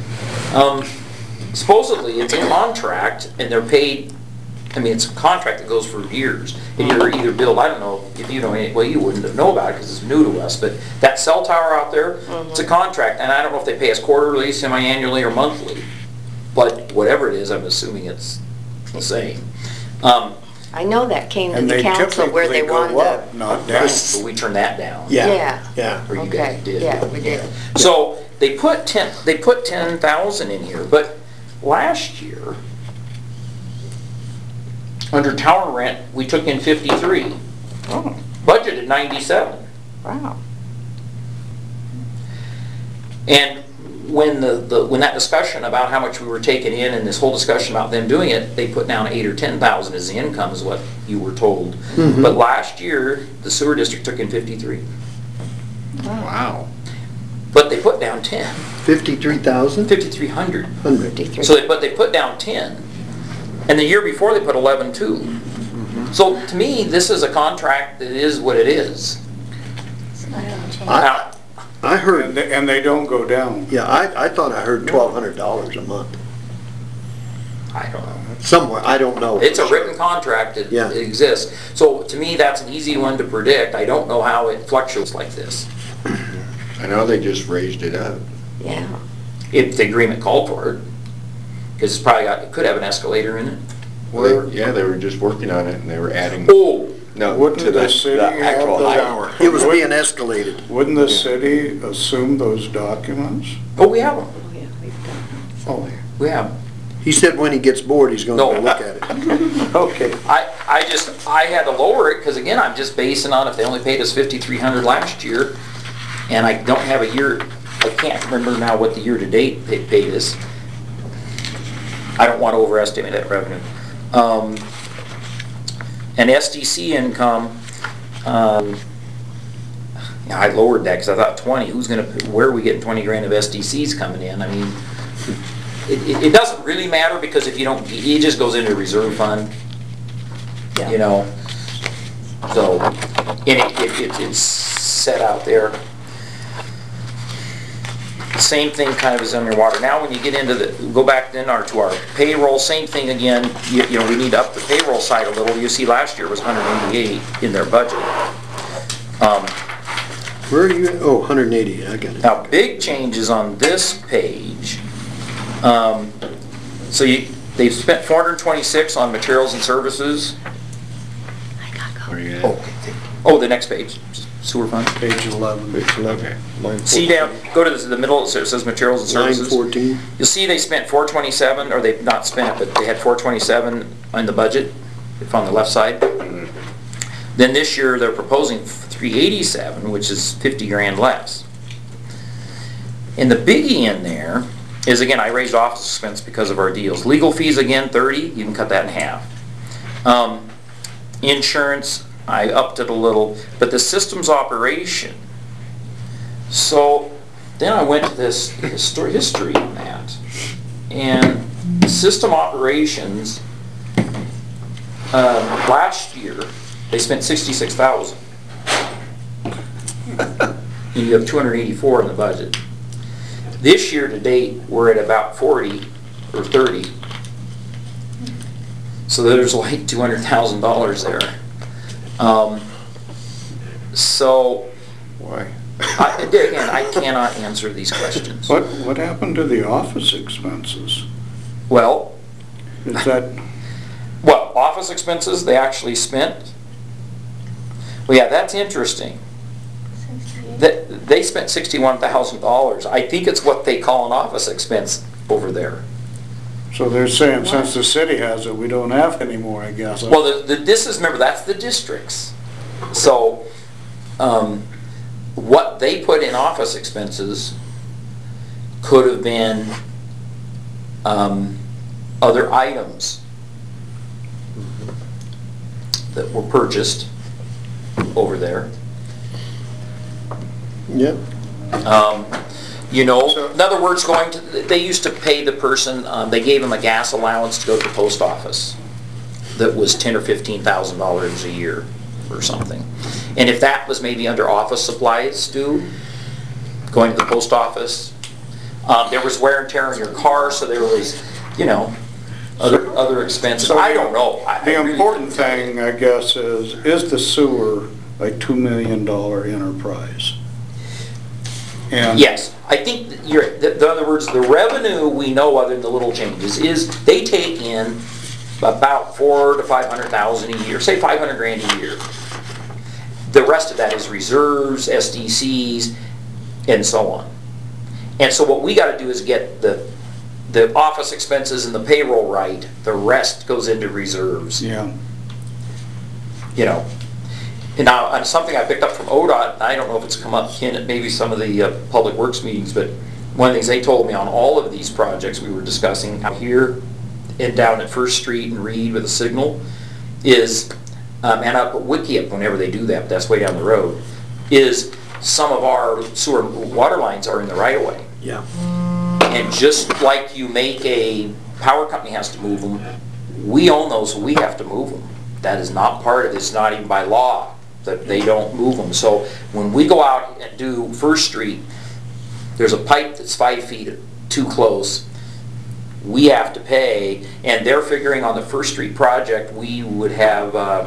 Supposedly it's a contract and they're paid, I mean it's a contract that goes for years. And you're either billed, I don't know if you know, well you wouldn't know about it because it's new to us, but that cell tower out there, it's a contract, and I don't know if they pay us quarterly, semi-annually, or monthly. But whatever it is, I'm assuming it's the same. I know that came to And the they council where they typically wanted go up, to. not down. So we turned that down. Yeah. Or you Okay, guys did. yeah, we did. So they put 10,000 in here, but last year, under tower rent, we took in 53. Oh, Budgeted 97. wow. And when when that discussion about how much we were taking in and this whole discussion about them doing it, they put down 8,000 or 10,000 as the income is what you were told. But last year, the sewer district took in 53. Wow. But they put down 10. 53,000? 5,300. 53. So but they put down 10. And the year before they put 11 too. So to me, this is a contract that is what it is. It's not gonna change. Now, I heard, And they don't go down. yeah, I thought I heard $1,200 a month. I don't know. Somewhere, I don't know. It's a for sure. written contract that Yeah. exists. So to me, that's an easy one to predict. I don't know how it fluctuates like this. I know they just raised it up. Yeah. If the agreement called for it. Because it's probably got, it could have an escalator in it. Well, yeah, they were just working on it and they were adding, Oh, no, Wouldn't to the the city have actual the height. hour? It was being escalated. Wouldn't the city assume those documents? oh, we have them. Oh, yeah, we've done that Oh. somewhere. We have 'em. He said when he gets bored, he's gonna No. go look at it. Okay. I had to lower it because again, I'm just basing on if they only paid us 5,300 last year, and I don't have a year, I can't remember now what the year-to-date they paid us. I don't want to overestimate that revenue. And SDC income, yeah, I lowered that because I thought 20, where are we getting 20 grand of SDCs coming in? I mean, it doesn't really matter because if you don't, it just goes into a reserve fund, you know? So, and it's set out there. Same thing kind of is underwater. Now when you get into go back then to our payroll, same thing again, you know, we need to up the payroll side a little. You see last year was 188 in their budget. Where are you? Oh, 180, I got it. Now big changes on this page. So they've spent 426 on materials and services. Where you at? Oh, the next page, sewer fund. Page 11. Page 11, line See 14. down, go to the middle, it says materials and Line services. 14. You'll see they spent 427, or they've not spent it, but they had 427 on the budget, if on the left side. Then this year, they're proposing 387, which is 50 grand less. And the biggie in there is, again, I raised office expense because of our deals. Legal fees, again, 30, you can cut that in half. Insurance, I upped it a little, but the systems operation. So then I went to this history on that. And system operations, last year, they spent 66,000. And you have 284 in the budget. This year to date, we're at about 40 or 30. So there's like $200,000 there. So, Why? again, I cannot answer these questions. What happened to the office expenses? Well, Is that, office expenses, they actually spent. Well, yeah, that's interesting. They spent $61,000. I think it's what they call an office expense over there. so they're saying since the city has it, we don't have any more, I guess. Well, this is, remember, that's the districts. So, what they put in office expenses could have been other items that were purchased over there. Yeah. In other words, they used to pay the person, they gave them a gas allowance to go to the post office that was $10,000 or $15,000 a year or something. And if that was maybe under office supplies due, going to the post office, there was wear and tear on your car, so there was, other expenses. So I don't know. The important thing, I guess, is the sewer a $2 million enterprise? And Yes, I think that in other words, the revenue we know, other than the little changes, is they take in about $400,000 to $500,000 a year, say $500,000 a year. The rest of that is reserves, SDCs, and so on. And so what we got to do is get the office expenses and the payroll right. The rest goes into reserves. Yeah. And now, something I picked up from ODOT, I don't know if it's come up in maybe some of the public works meetings, but one of the things they told me on all of these projects we were discussing out here and down at First Street and Reed with a signal is, and up at Wickiup whenever they do that, but that's way down the road, is some of our sewer water lines are in the right of way. Yeah. And just like you make a power company has to move them, we own those, so we have to move them. That is not part of it. It's not even by law that they don't move them. So when we go out and do First Street, there's a pipe that's 5 feet too close. We have to pay, and they're figuring on the First Street project, we would have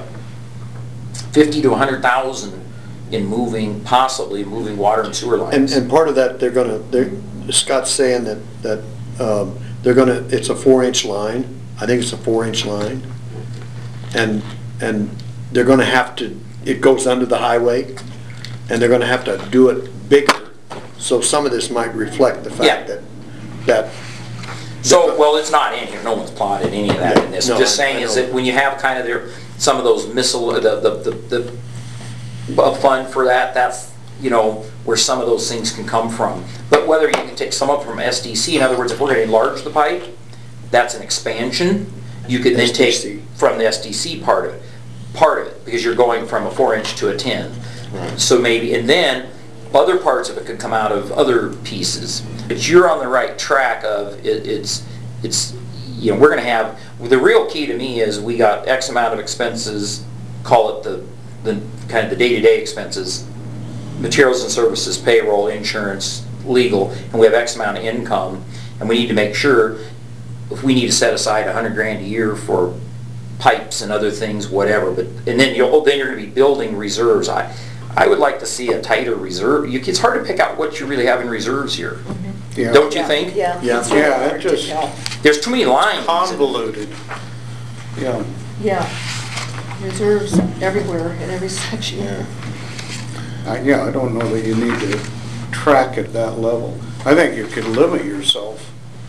50 to 100,000 in possibly moving water and sewer lines. And part of that, Scott's saying that they're gonna, it's a 4-inch line. I think it's a 4-inch line. And they're gonna have to, it goes under the highway, and they're gonna have to do it bigger. So some of this might reflect the fact that. So, well, it's not in here, no one's plotted any of that in this. I'm just saying is that when you have kind of some of those the fund for that, that's, where some of those things can come from. But whether you can take some up from SDC, in other words, if we're going to enlarge the pipe, that's an expansion. You could then take from the SDC part of it, because you're going from a 4-inch to a 10. Right. So maybe, and then other parts of it could come out of other pieces. But you're on the right track of it's we're going to have, the real key to me is we got X amount of expenses, call it the kind of the day-to-day expenses, materials and services, payroll, insurance, legal, and we have X amount of income, and we need to make sure if we need to set aside $100,000 a year for pipes and other things, whatever. But and then you're going to be building reserves. I would like to see a tighter reserve. It's hard to pick out what you really have in reserves here. Yeah. Don't you think? Yeah. Yeah. it's really Yeah, it hard to just- tell. There's too many lines. Convoluted. Yeah. Yeah. Reserves everywhere in every section. Yeah, I don't know that you need to track at that level. I think you could limit yourself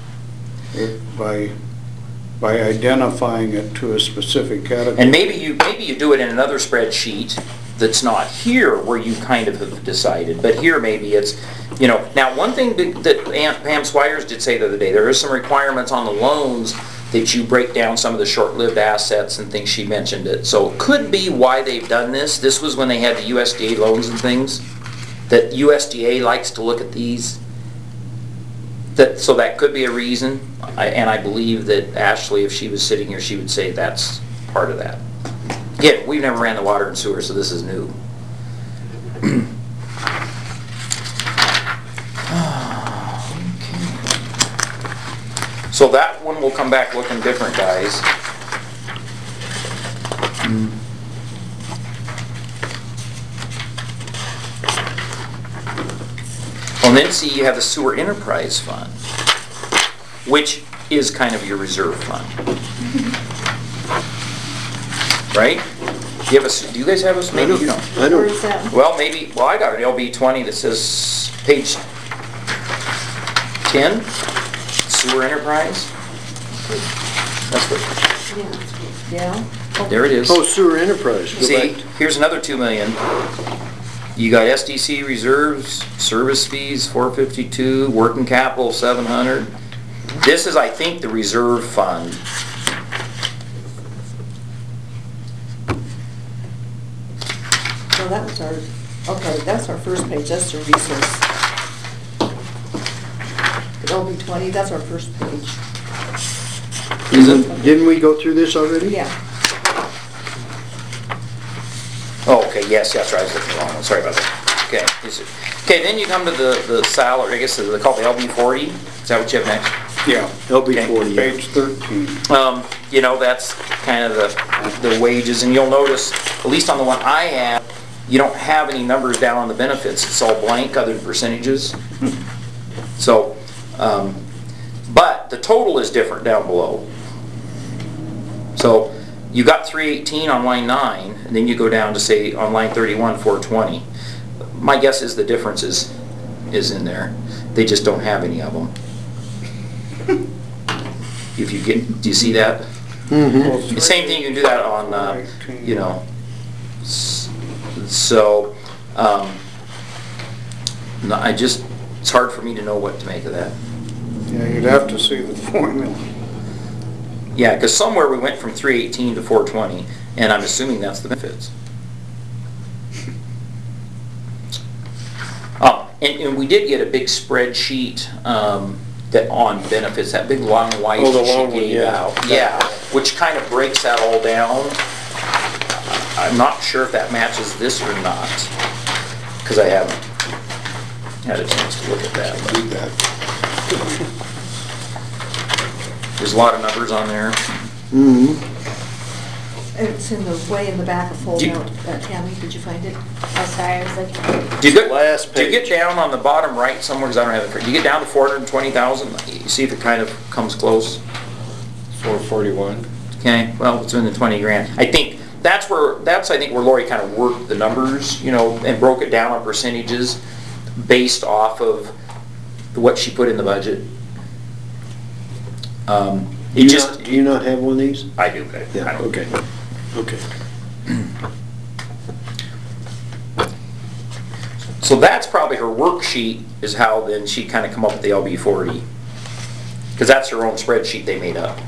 by identifying it to a specific category. And maybe you do it in another spreadsheet that's not here where you kind of have decided, but here maybe it's, now one thing that Pam Swires did say the other day, there is some requirements on the loans that you break down some of the short-lived assets and things. She mentioned it. So it could be why they've done this. This was when they had the USDA loans and things, that USDA likes to look at these. So that could be a reason. And I believe that Ashley, if she was sitting here, she would say that's part of that. Again, we've never ran the water and sewer, so this is new. So that one will come back looking different, guys. And then see, you have the sewer enterprise fund, which is kind of your reserve fund. Right? Do you guys have a, maybe you don't? I Where don't, is that? Well, maybe, I got an LB 20 that says page 10, sewer enterprise. That's what, Yeah. there it is. oh, sewer enterprise. Go See, back. here's another 2 million. You got SDC reserves, service fees 452, working capital 700. This is, I think, the reserve fund. So that was our, okay, that's our first page, that's the resource. The LB 20, that's our first page. Is it? Didn't we go through this already? Yeah. Oh, okay, yes, that's right, I was looking at the wrong one, sorry about that. Okay, okay, then you come to the salary, I guess they call it the LB 40, is that what you have next? Yeah. LB 40, yeah. Page 13. That's kind of the wages, and you'll notice, at least on the one I have, you don't have any numbers down on the benefits, it's all blank other than percentages. So, but the total is different down below. So, you got 318 on line 9, and then you go down to say on line 31, 420. My guess is the difference is in there. They just don't have any of them. If you get, do you see that? Mm-hmm. The same thing, you can do that on, so, no, it's hard for me to know what to make of that. Yeah, you'd have to see the formula. Yeah, because somewhere we went from 318 to 420, and I'm assuming that's the benefits. And we did get a big spreadsheet that on benefits, that big long white Oh, the that long she one, gave yeah. out. Yeah, which kind of breaks that all down. I'm not sure if that matches this or not, because I haven't had a chance to look at that. But Read that. there's a lot of numbers on there. Mm-hmm. It's in the way in the back of fold Do you- out. Tammy, did you find it? Oh, sorry, I was looking. Do you get, Last do you get page. down on the bottom right somewhere, because I don't have it, do you get down to 420,000? You see if it kind of comes close? 441. Okay, well, it's in the 20 grand. I think that's where Lori kind of worked the numbers, and broke it down on percentages based off of what she put in the budget. Do you not have one of these? I do, but I Yeah, don't. okay. Okay. So that's probably her worksheet, is how then she kind of come up with the LB 40. Because that's her own spreadsheet they made up.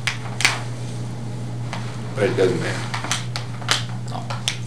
But it doesn't matter. No.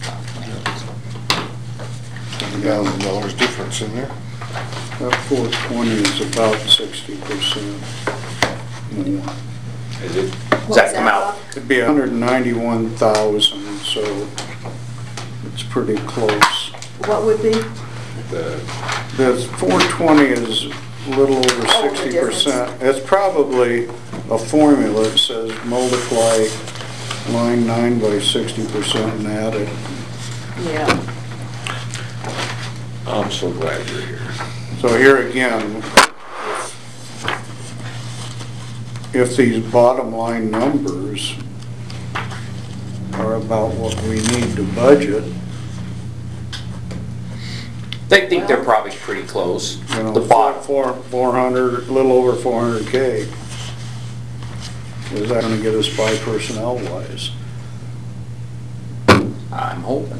$1,000 difference in there. That 420 is about 60% more. Is it? Does that come out? It'd be 191,000, so it's pretty close. What would be? The, The 420 is a little over Oh, the 60%. It's probably a formula that says multiply line 9 by 60% and add it. Yeah. I'm so glad you're here. So here again, if these bottom line numbers are about what we need to budget, They think they're probably pretty close. you know, The bottom, 400, a little over 400K. Is that gonna get us by personnel wise? I'm hoping.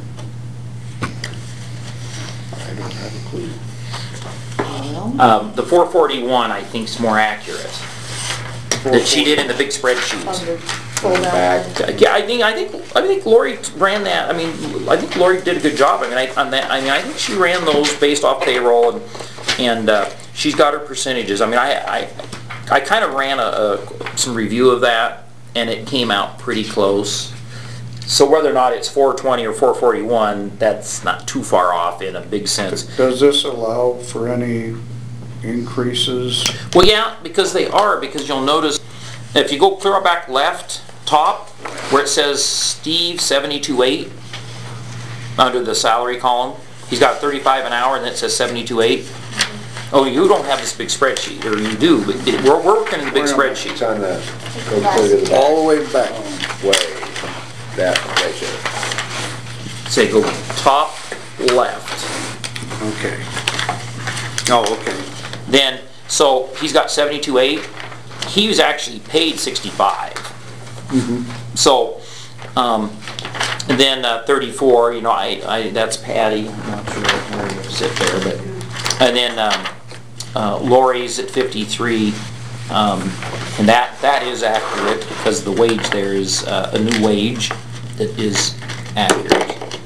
I don't have a clue. The 441, I think, is more accurate. That she did in the big spreadsheet. Under full Back. down. Yeah, I think Lori ran that. I mean, I think Lori did a good job. I mean, on that. I mean, I think she ran those based off payroll, and she's got her percentages. I mean, I kind of ran some review of that, and it came out pretty close. So whether or not it's 420 or 441, that's not too far off in a big sense. Does this allow for any increases? Well, yeah, because you'll notice, if you go clear back left, top, where it says Steve 72.8, under the salary column, he's got 35 an hour, and then it says 72.8. Oh, you don't have this big spreadsheet, or you do, but we're working in the big spreadsheet. It's on the, go clear to the All the way back. way, that right there. Say go top left. Okay. Oh, okay. Then, so he's got 72.8. He was actually paid 65. So, and then 34. You know, I that's Patty. I'm not sure where you sit there, but and then Lori's at 53, and that is accurate because the wage there is a new wage that is accurate,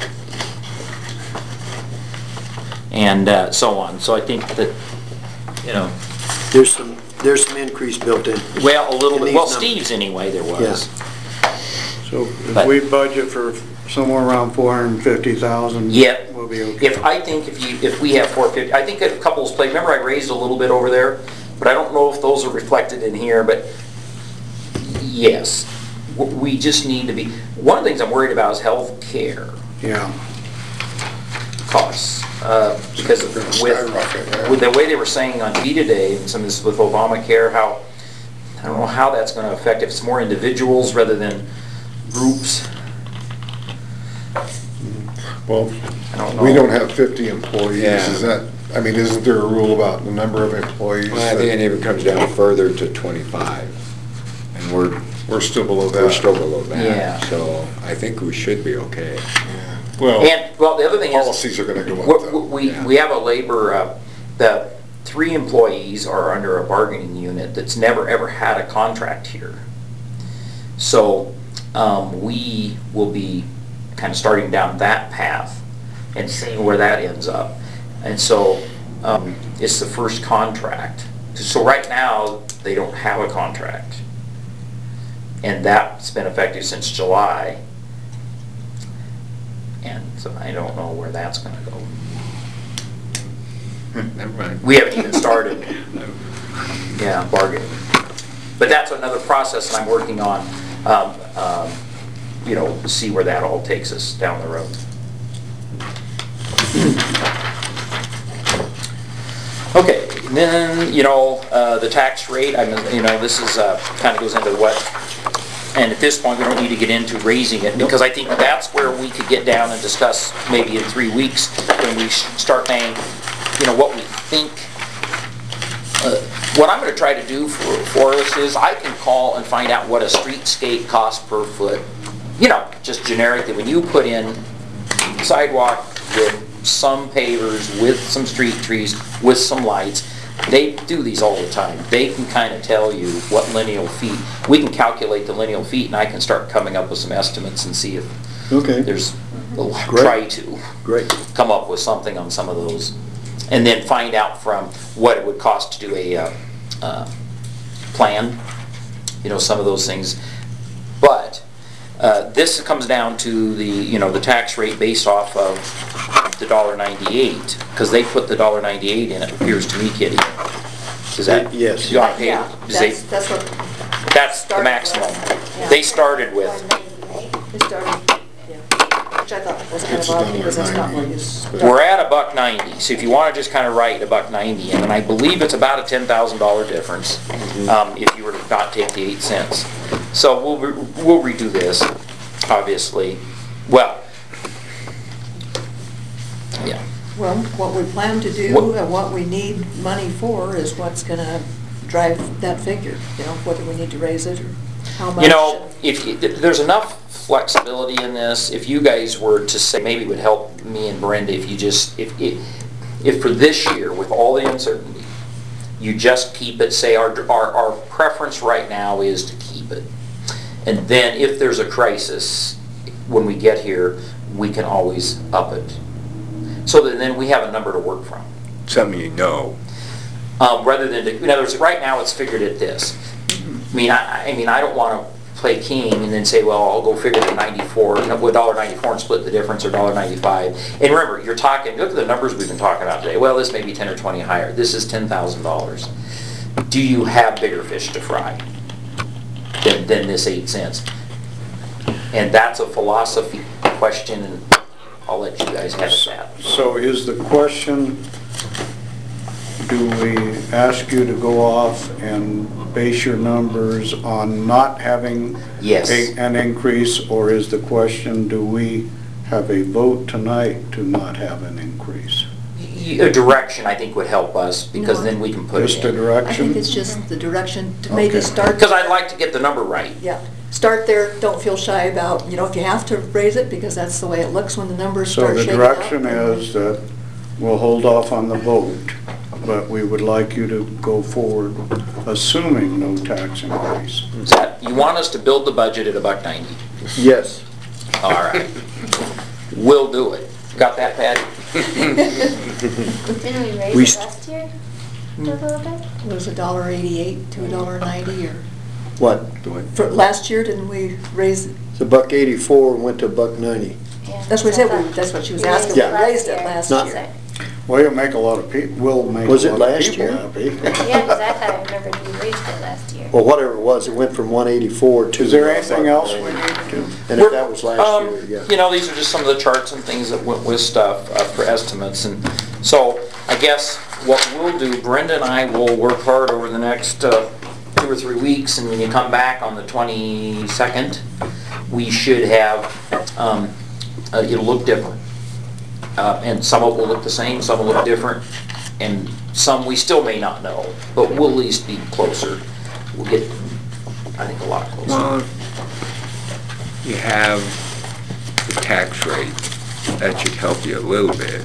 and so on. So I think that, you know, There's some increase built in. well, a little In bit. these Well, numbers. Steve's anyway. There was. So if But- we budget for somewhere around 450,000, Yep. we'll be okay. If we have 450, I think a couple of places, remember I raised a little bit over there, but I don't know if those are reflected in here, but yes, we just need to be, one of the things I'm worried about is health care Yeah. costs. Because They're gonna with skyrocket, yeah. the way they were saying on V today, and some of this with Obamacare, how, I don't know how that's gonna affect, if it's more individuals rather than groups. Well, I don't know. we don't have 50 employees, Yeah. is that, I mean, isn't there a rule about the number of employees? Well, I think it even comes down further to 25, and We're still below that. we're still below Yeah. that, so I think we should be okay. Well, And, well, the other thing is, policies are gonna go up though. we have a labor, the 3 employees are under a bargaining unit that's never, ever had a contract here. So, we will be kind of starting down that path and seeing where that ends up. And so, it's the first contract. So right now, they don't have a contract. And that's been effective since July. And so I don't know where that's gonna go. Never mind. We haven't even started, yeah, bargaining. But that's another process that I'm working on, you know, to see where that all takes us down the road. Okay, and then, you know, the tax rate, I mean, you know, this is, kind of goes into what, and at this point, we don't need to get into raising it, because I think that's where we could get down and discuss maybe in 3 weeks, when we start saying, you know, what we think. What I'm gonna try to do for us is, I can call and find out what a streetscape costs per foot, you know, just generically, when you put in sidewalk with some pavers, with some street trees, with some lights. They do these all the time. They can kind of tell you what lineal feet. We can calculate the lineal feet, and I can start coming up with some estimates and see if Okay, there's, Great. try to great. come up with something on some of those. And then find out from what it would cost to do a plan, you know, some of those things. But this comes down to the, you know, the tax rate based off of the $1.98, because they put the $1.98 in, it appears to me, Kitty. Does that? Yes. You want to pay? Yeah, does they- that's what That's the started maximum. with. Yeah. They started with, they started, yeah. Which I thought was kind It's of odd because that's not $1.90. what you start. We're at $1.90, so if you want to just kind of write $1.90, and then I believe it's about a $10,000 difference if you were to not take the 8 cents. So we'll redo this, obviously. Well, yeah. Well, what we plan to do What- and what we need money for is what's gonna drive that figure, you know, whether we need to raise it or how much. You know, there's enough flexibility in this, if you guys were to say, maybe it would help me and Brenda if you just, if for this year, with all the uncertainty, you just keep it, say our preference right now is to keep it. And then if there's a crisis, when we get here, we can always up it. So that then we have a number to work from. Something you know. Rather than, in other words, right now it's figured at this. I mean, I don't want to play king and then say, well, I'll go figure the 94, $1.94 and split the difference, or $1.95. And remember, you're talking, look at the numbers we've been talking about today. Well, this may be 10 or 20 higher. This is $10,000. Do you have bigger fish to fry than this 8 cents? And that's a philosophy question, and I'll let you guys have that. So is the question, do we ask you to go off and base your numbers on not having Yes. an increase, or is the question, do we have a vote tonight to not have an increase? A direction, I think, would help us, because No. then we can put it Just a in. I direction? think it's just the direction to maybe Okay. start. Because I'd like to get the number right. Yeah, start there, don't feel shy about, you know, if you have to raise it, because that's the way it looks when the numbers So start the shaking out. direction is that we'll hold off on the vote, but we would like you to go forward assuming no tax increase. Is that, you want us to build the budget at $1.90? Yes. All right. We'll do it. Got that, Patty? Didn't we raise We it st- last year a little bit? It was $1.88 to $1.90, or, What? for last year, didn't we raise, It's $1.84 and went to $1.90. Yeah, that's what I said, thought. that's what she was We raised asking. it Yeah. We raised it last Not- year. Well, you'll make a lot of people, will make a Was it lot of last people year? happy. Yeah, because I thought I remembered you raised it last year. Well, whatever it was, it went from 184 to. Is there anything else we need to? And if that was last year, yeah. You know, these are just some of the charts and things that went with stuff for estimates. And so I guess what we'll do, Brenda and I will work hard over the next 2 or 3 weeks, and when you come back on the 22nd, we should have, it'll look different. And some of it will look the same, some will look different, and some we still may not know, but we'll at least be closer. We'll get, I think, a lot closer. Well, you have the tax rate. That should help you a little bit.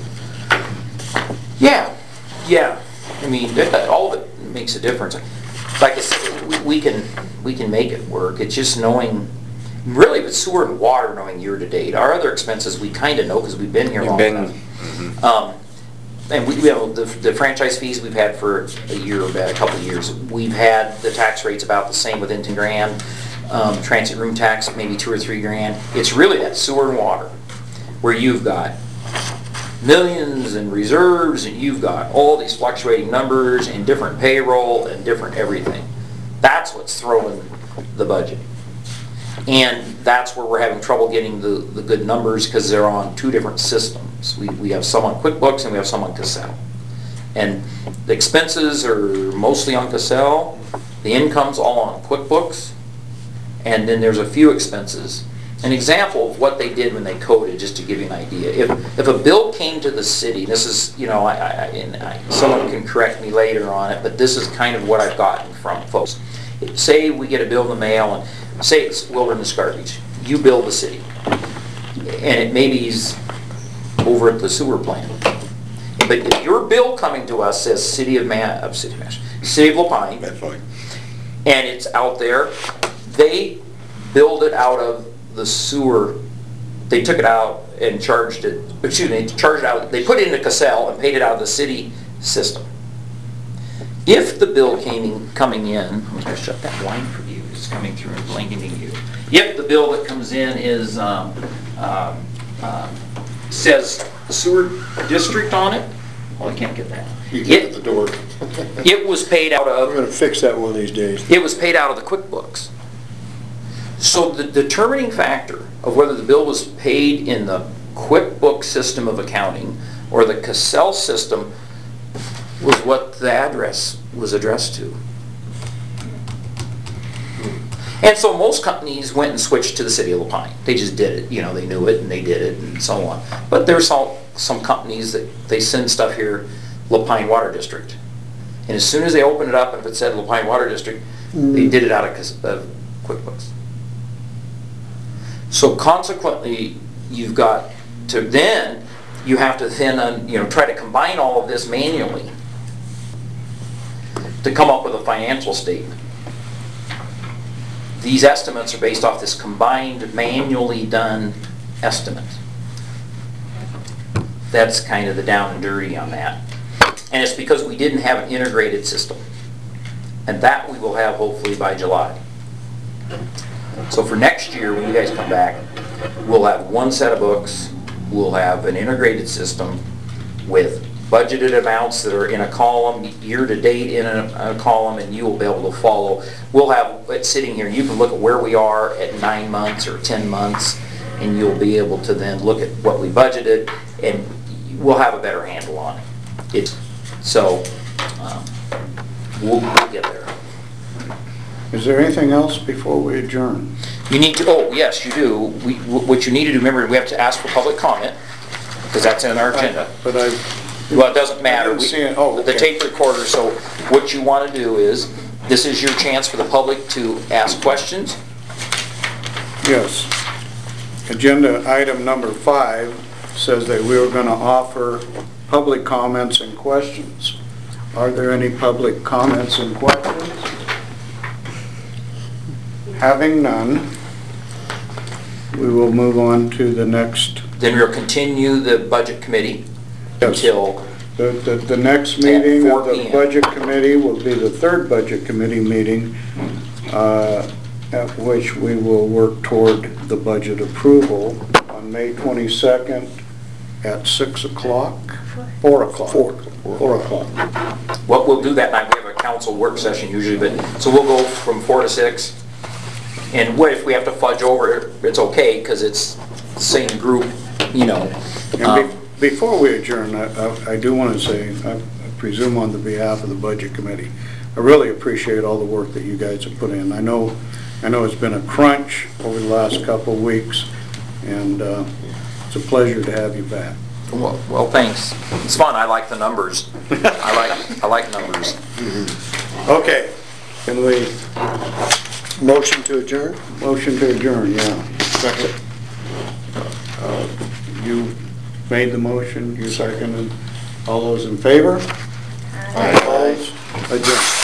Yeah, yeah. I mean, all of it makes a difference. Like I said, we can make it work. It's just knowing, really, with sewer and water, knowing year to date. Our other expenses, we kind of know because we've been here long enough. And we have the franchise fees we've had for a year, or a couple of years. We've had the tax rates about the same within 10 grand. Transit room tax, maybe 2 or 3 grand. It's really that sewer and water, where you've got millions in reserves, and you've got all these fluctuating numbers and different payroll and different everything. That's what's throwing the budget. And that's where we're having trouble getting the good numbers, because they're on 2 different systems. We have some on QuickBooks and we have some on Cassell. And the expenses are mostly on Cassell, the income's all on QuickBooks, and then there's a few expenses. An example of what they did when they coded, just to give you an idea. If a bill came to the city, this is, you know, someone can correct me later on it, but this is kind of what I've gotten from folks. Say we get a bill in the mail, and say it's wilderness garbage. You bill the city, and it maybe is over at the sewer plant. But if your bill coming to us says City of Lapine, That's fine. and it's out there, they billed it out of the sewer. They took it out and charged it, excuse me, charged it out, they put it into Cassell and paid it out of the city system. If the bill coming in, I'm going to shut that blind for you, it's coming through and blanketing you. If the bill that comes in is, says sewer district on it, well, I can't get that. You get at the door. It was paid out We're of, gonna fix that one of these days. it was paid out of the QuickBooks. So the determining factor of whether the bill was paid in the QuickBooks system of accounting, or the Cassell system, was what the address was addressed to. And so most companies went and switched to the city of Lapine. They just did it, you know, they knew it and they did it and so on. But there's some companies that they send stuff here, Lapine Water District. And as soon as they open it up, if it said Lapine Water District, they did it out of QuickBooks. So consequently, you've got to then, you have to then, you know, try to combine all of this manually to come up with a financial statement. These estimates are based off this combined, manually done estimate. That's kind of the down and dirty on that. And it's because we didn't have an integrated system. And that we will have hopefully by July. So for next year, when you guys come back, we'll have one set of books, we'll have an integrated system with budgeted amounts that are in a column, year to date in a column, and you will be able to follow. We'll have it sitting here, you can look at where we are at 9 months or 10 months, and you'll be able to then look at what we budgeted, and we'll have a better handle on it. So we'll get there. Is there anything else before we adjourn? You need to, oh yes, you do. What you need to do, remember, we have to ask for public comment, because that's in our agenda. But I... Well, it doesn't matter. I didn't see it. Oh, The okay. tape recorder, so what you want to do is, this is your chance for the public to ask questions. Yes. Agenda item number 5 says that we were going to offer public comments and questions. Are there any public comments and questions? Having none, we will move on to the next. Then we'll continue the budget committee until The next meeting 4 of the p.m. Budget Committee will be the third Budget Committee meeting, at which we will work toward the budget approval on May 22nd at 6 o'clock? 4 o'clock. 4 o'clock. what we'll do that night, we have a council work session usually, but, so we'll go from 4 to 6. And what if we have to fudge over, it's okay, because it's the same group, you know. And before we adjourn, I do want to say, I presume on the behalf of the Budget Committee, I really appreciate all the work that you guys have put in. I know it's been a crunch over the last couple of weeks, and it's a pleasure to have you back. Well, thanks. It's fun. I like the numbers. I like numbers. Okay, can we, Motion to adjourn? motion to adjourn, yeah. Second. You made the motion, you seconded. All those in favor? Aye. Opposed? Adjourned.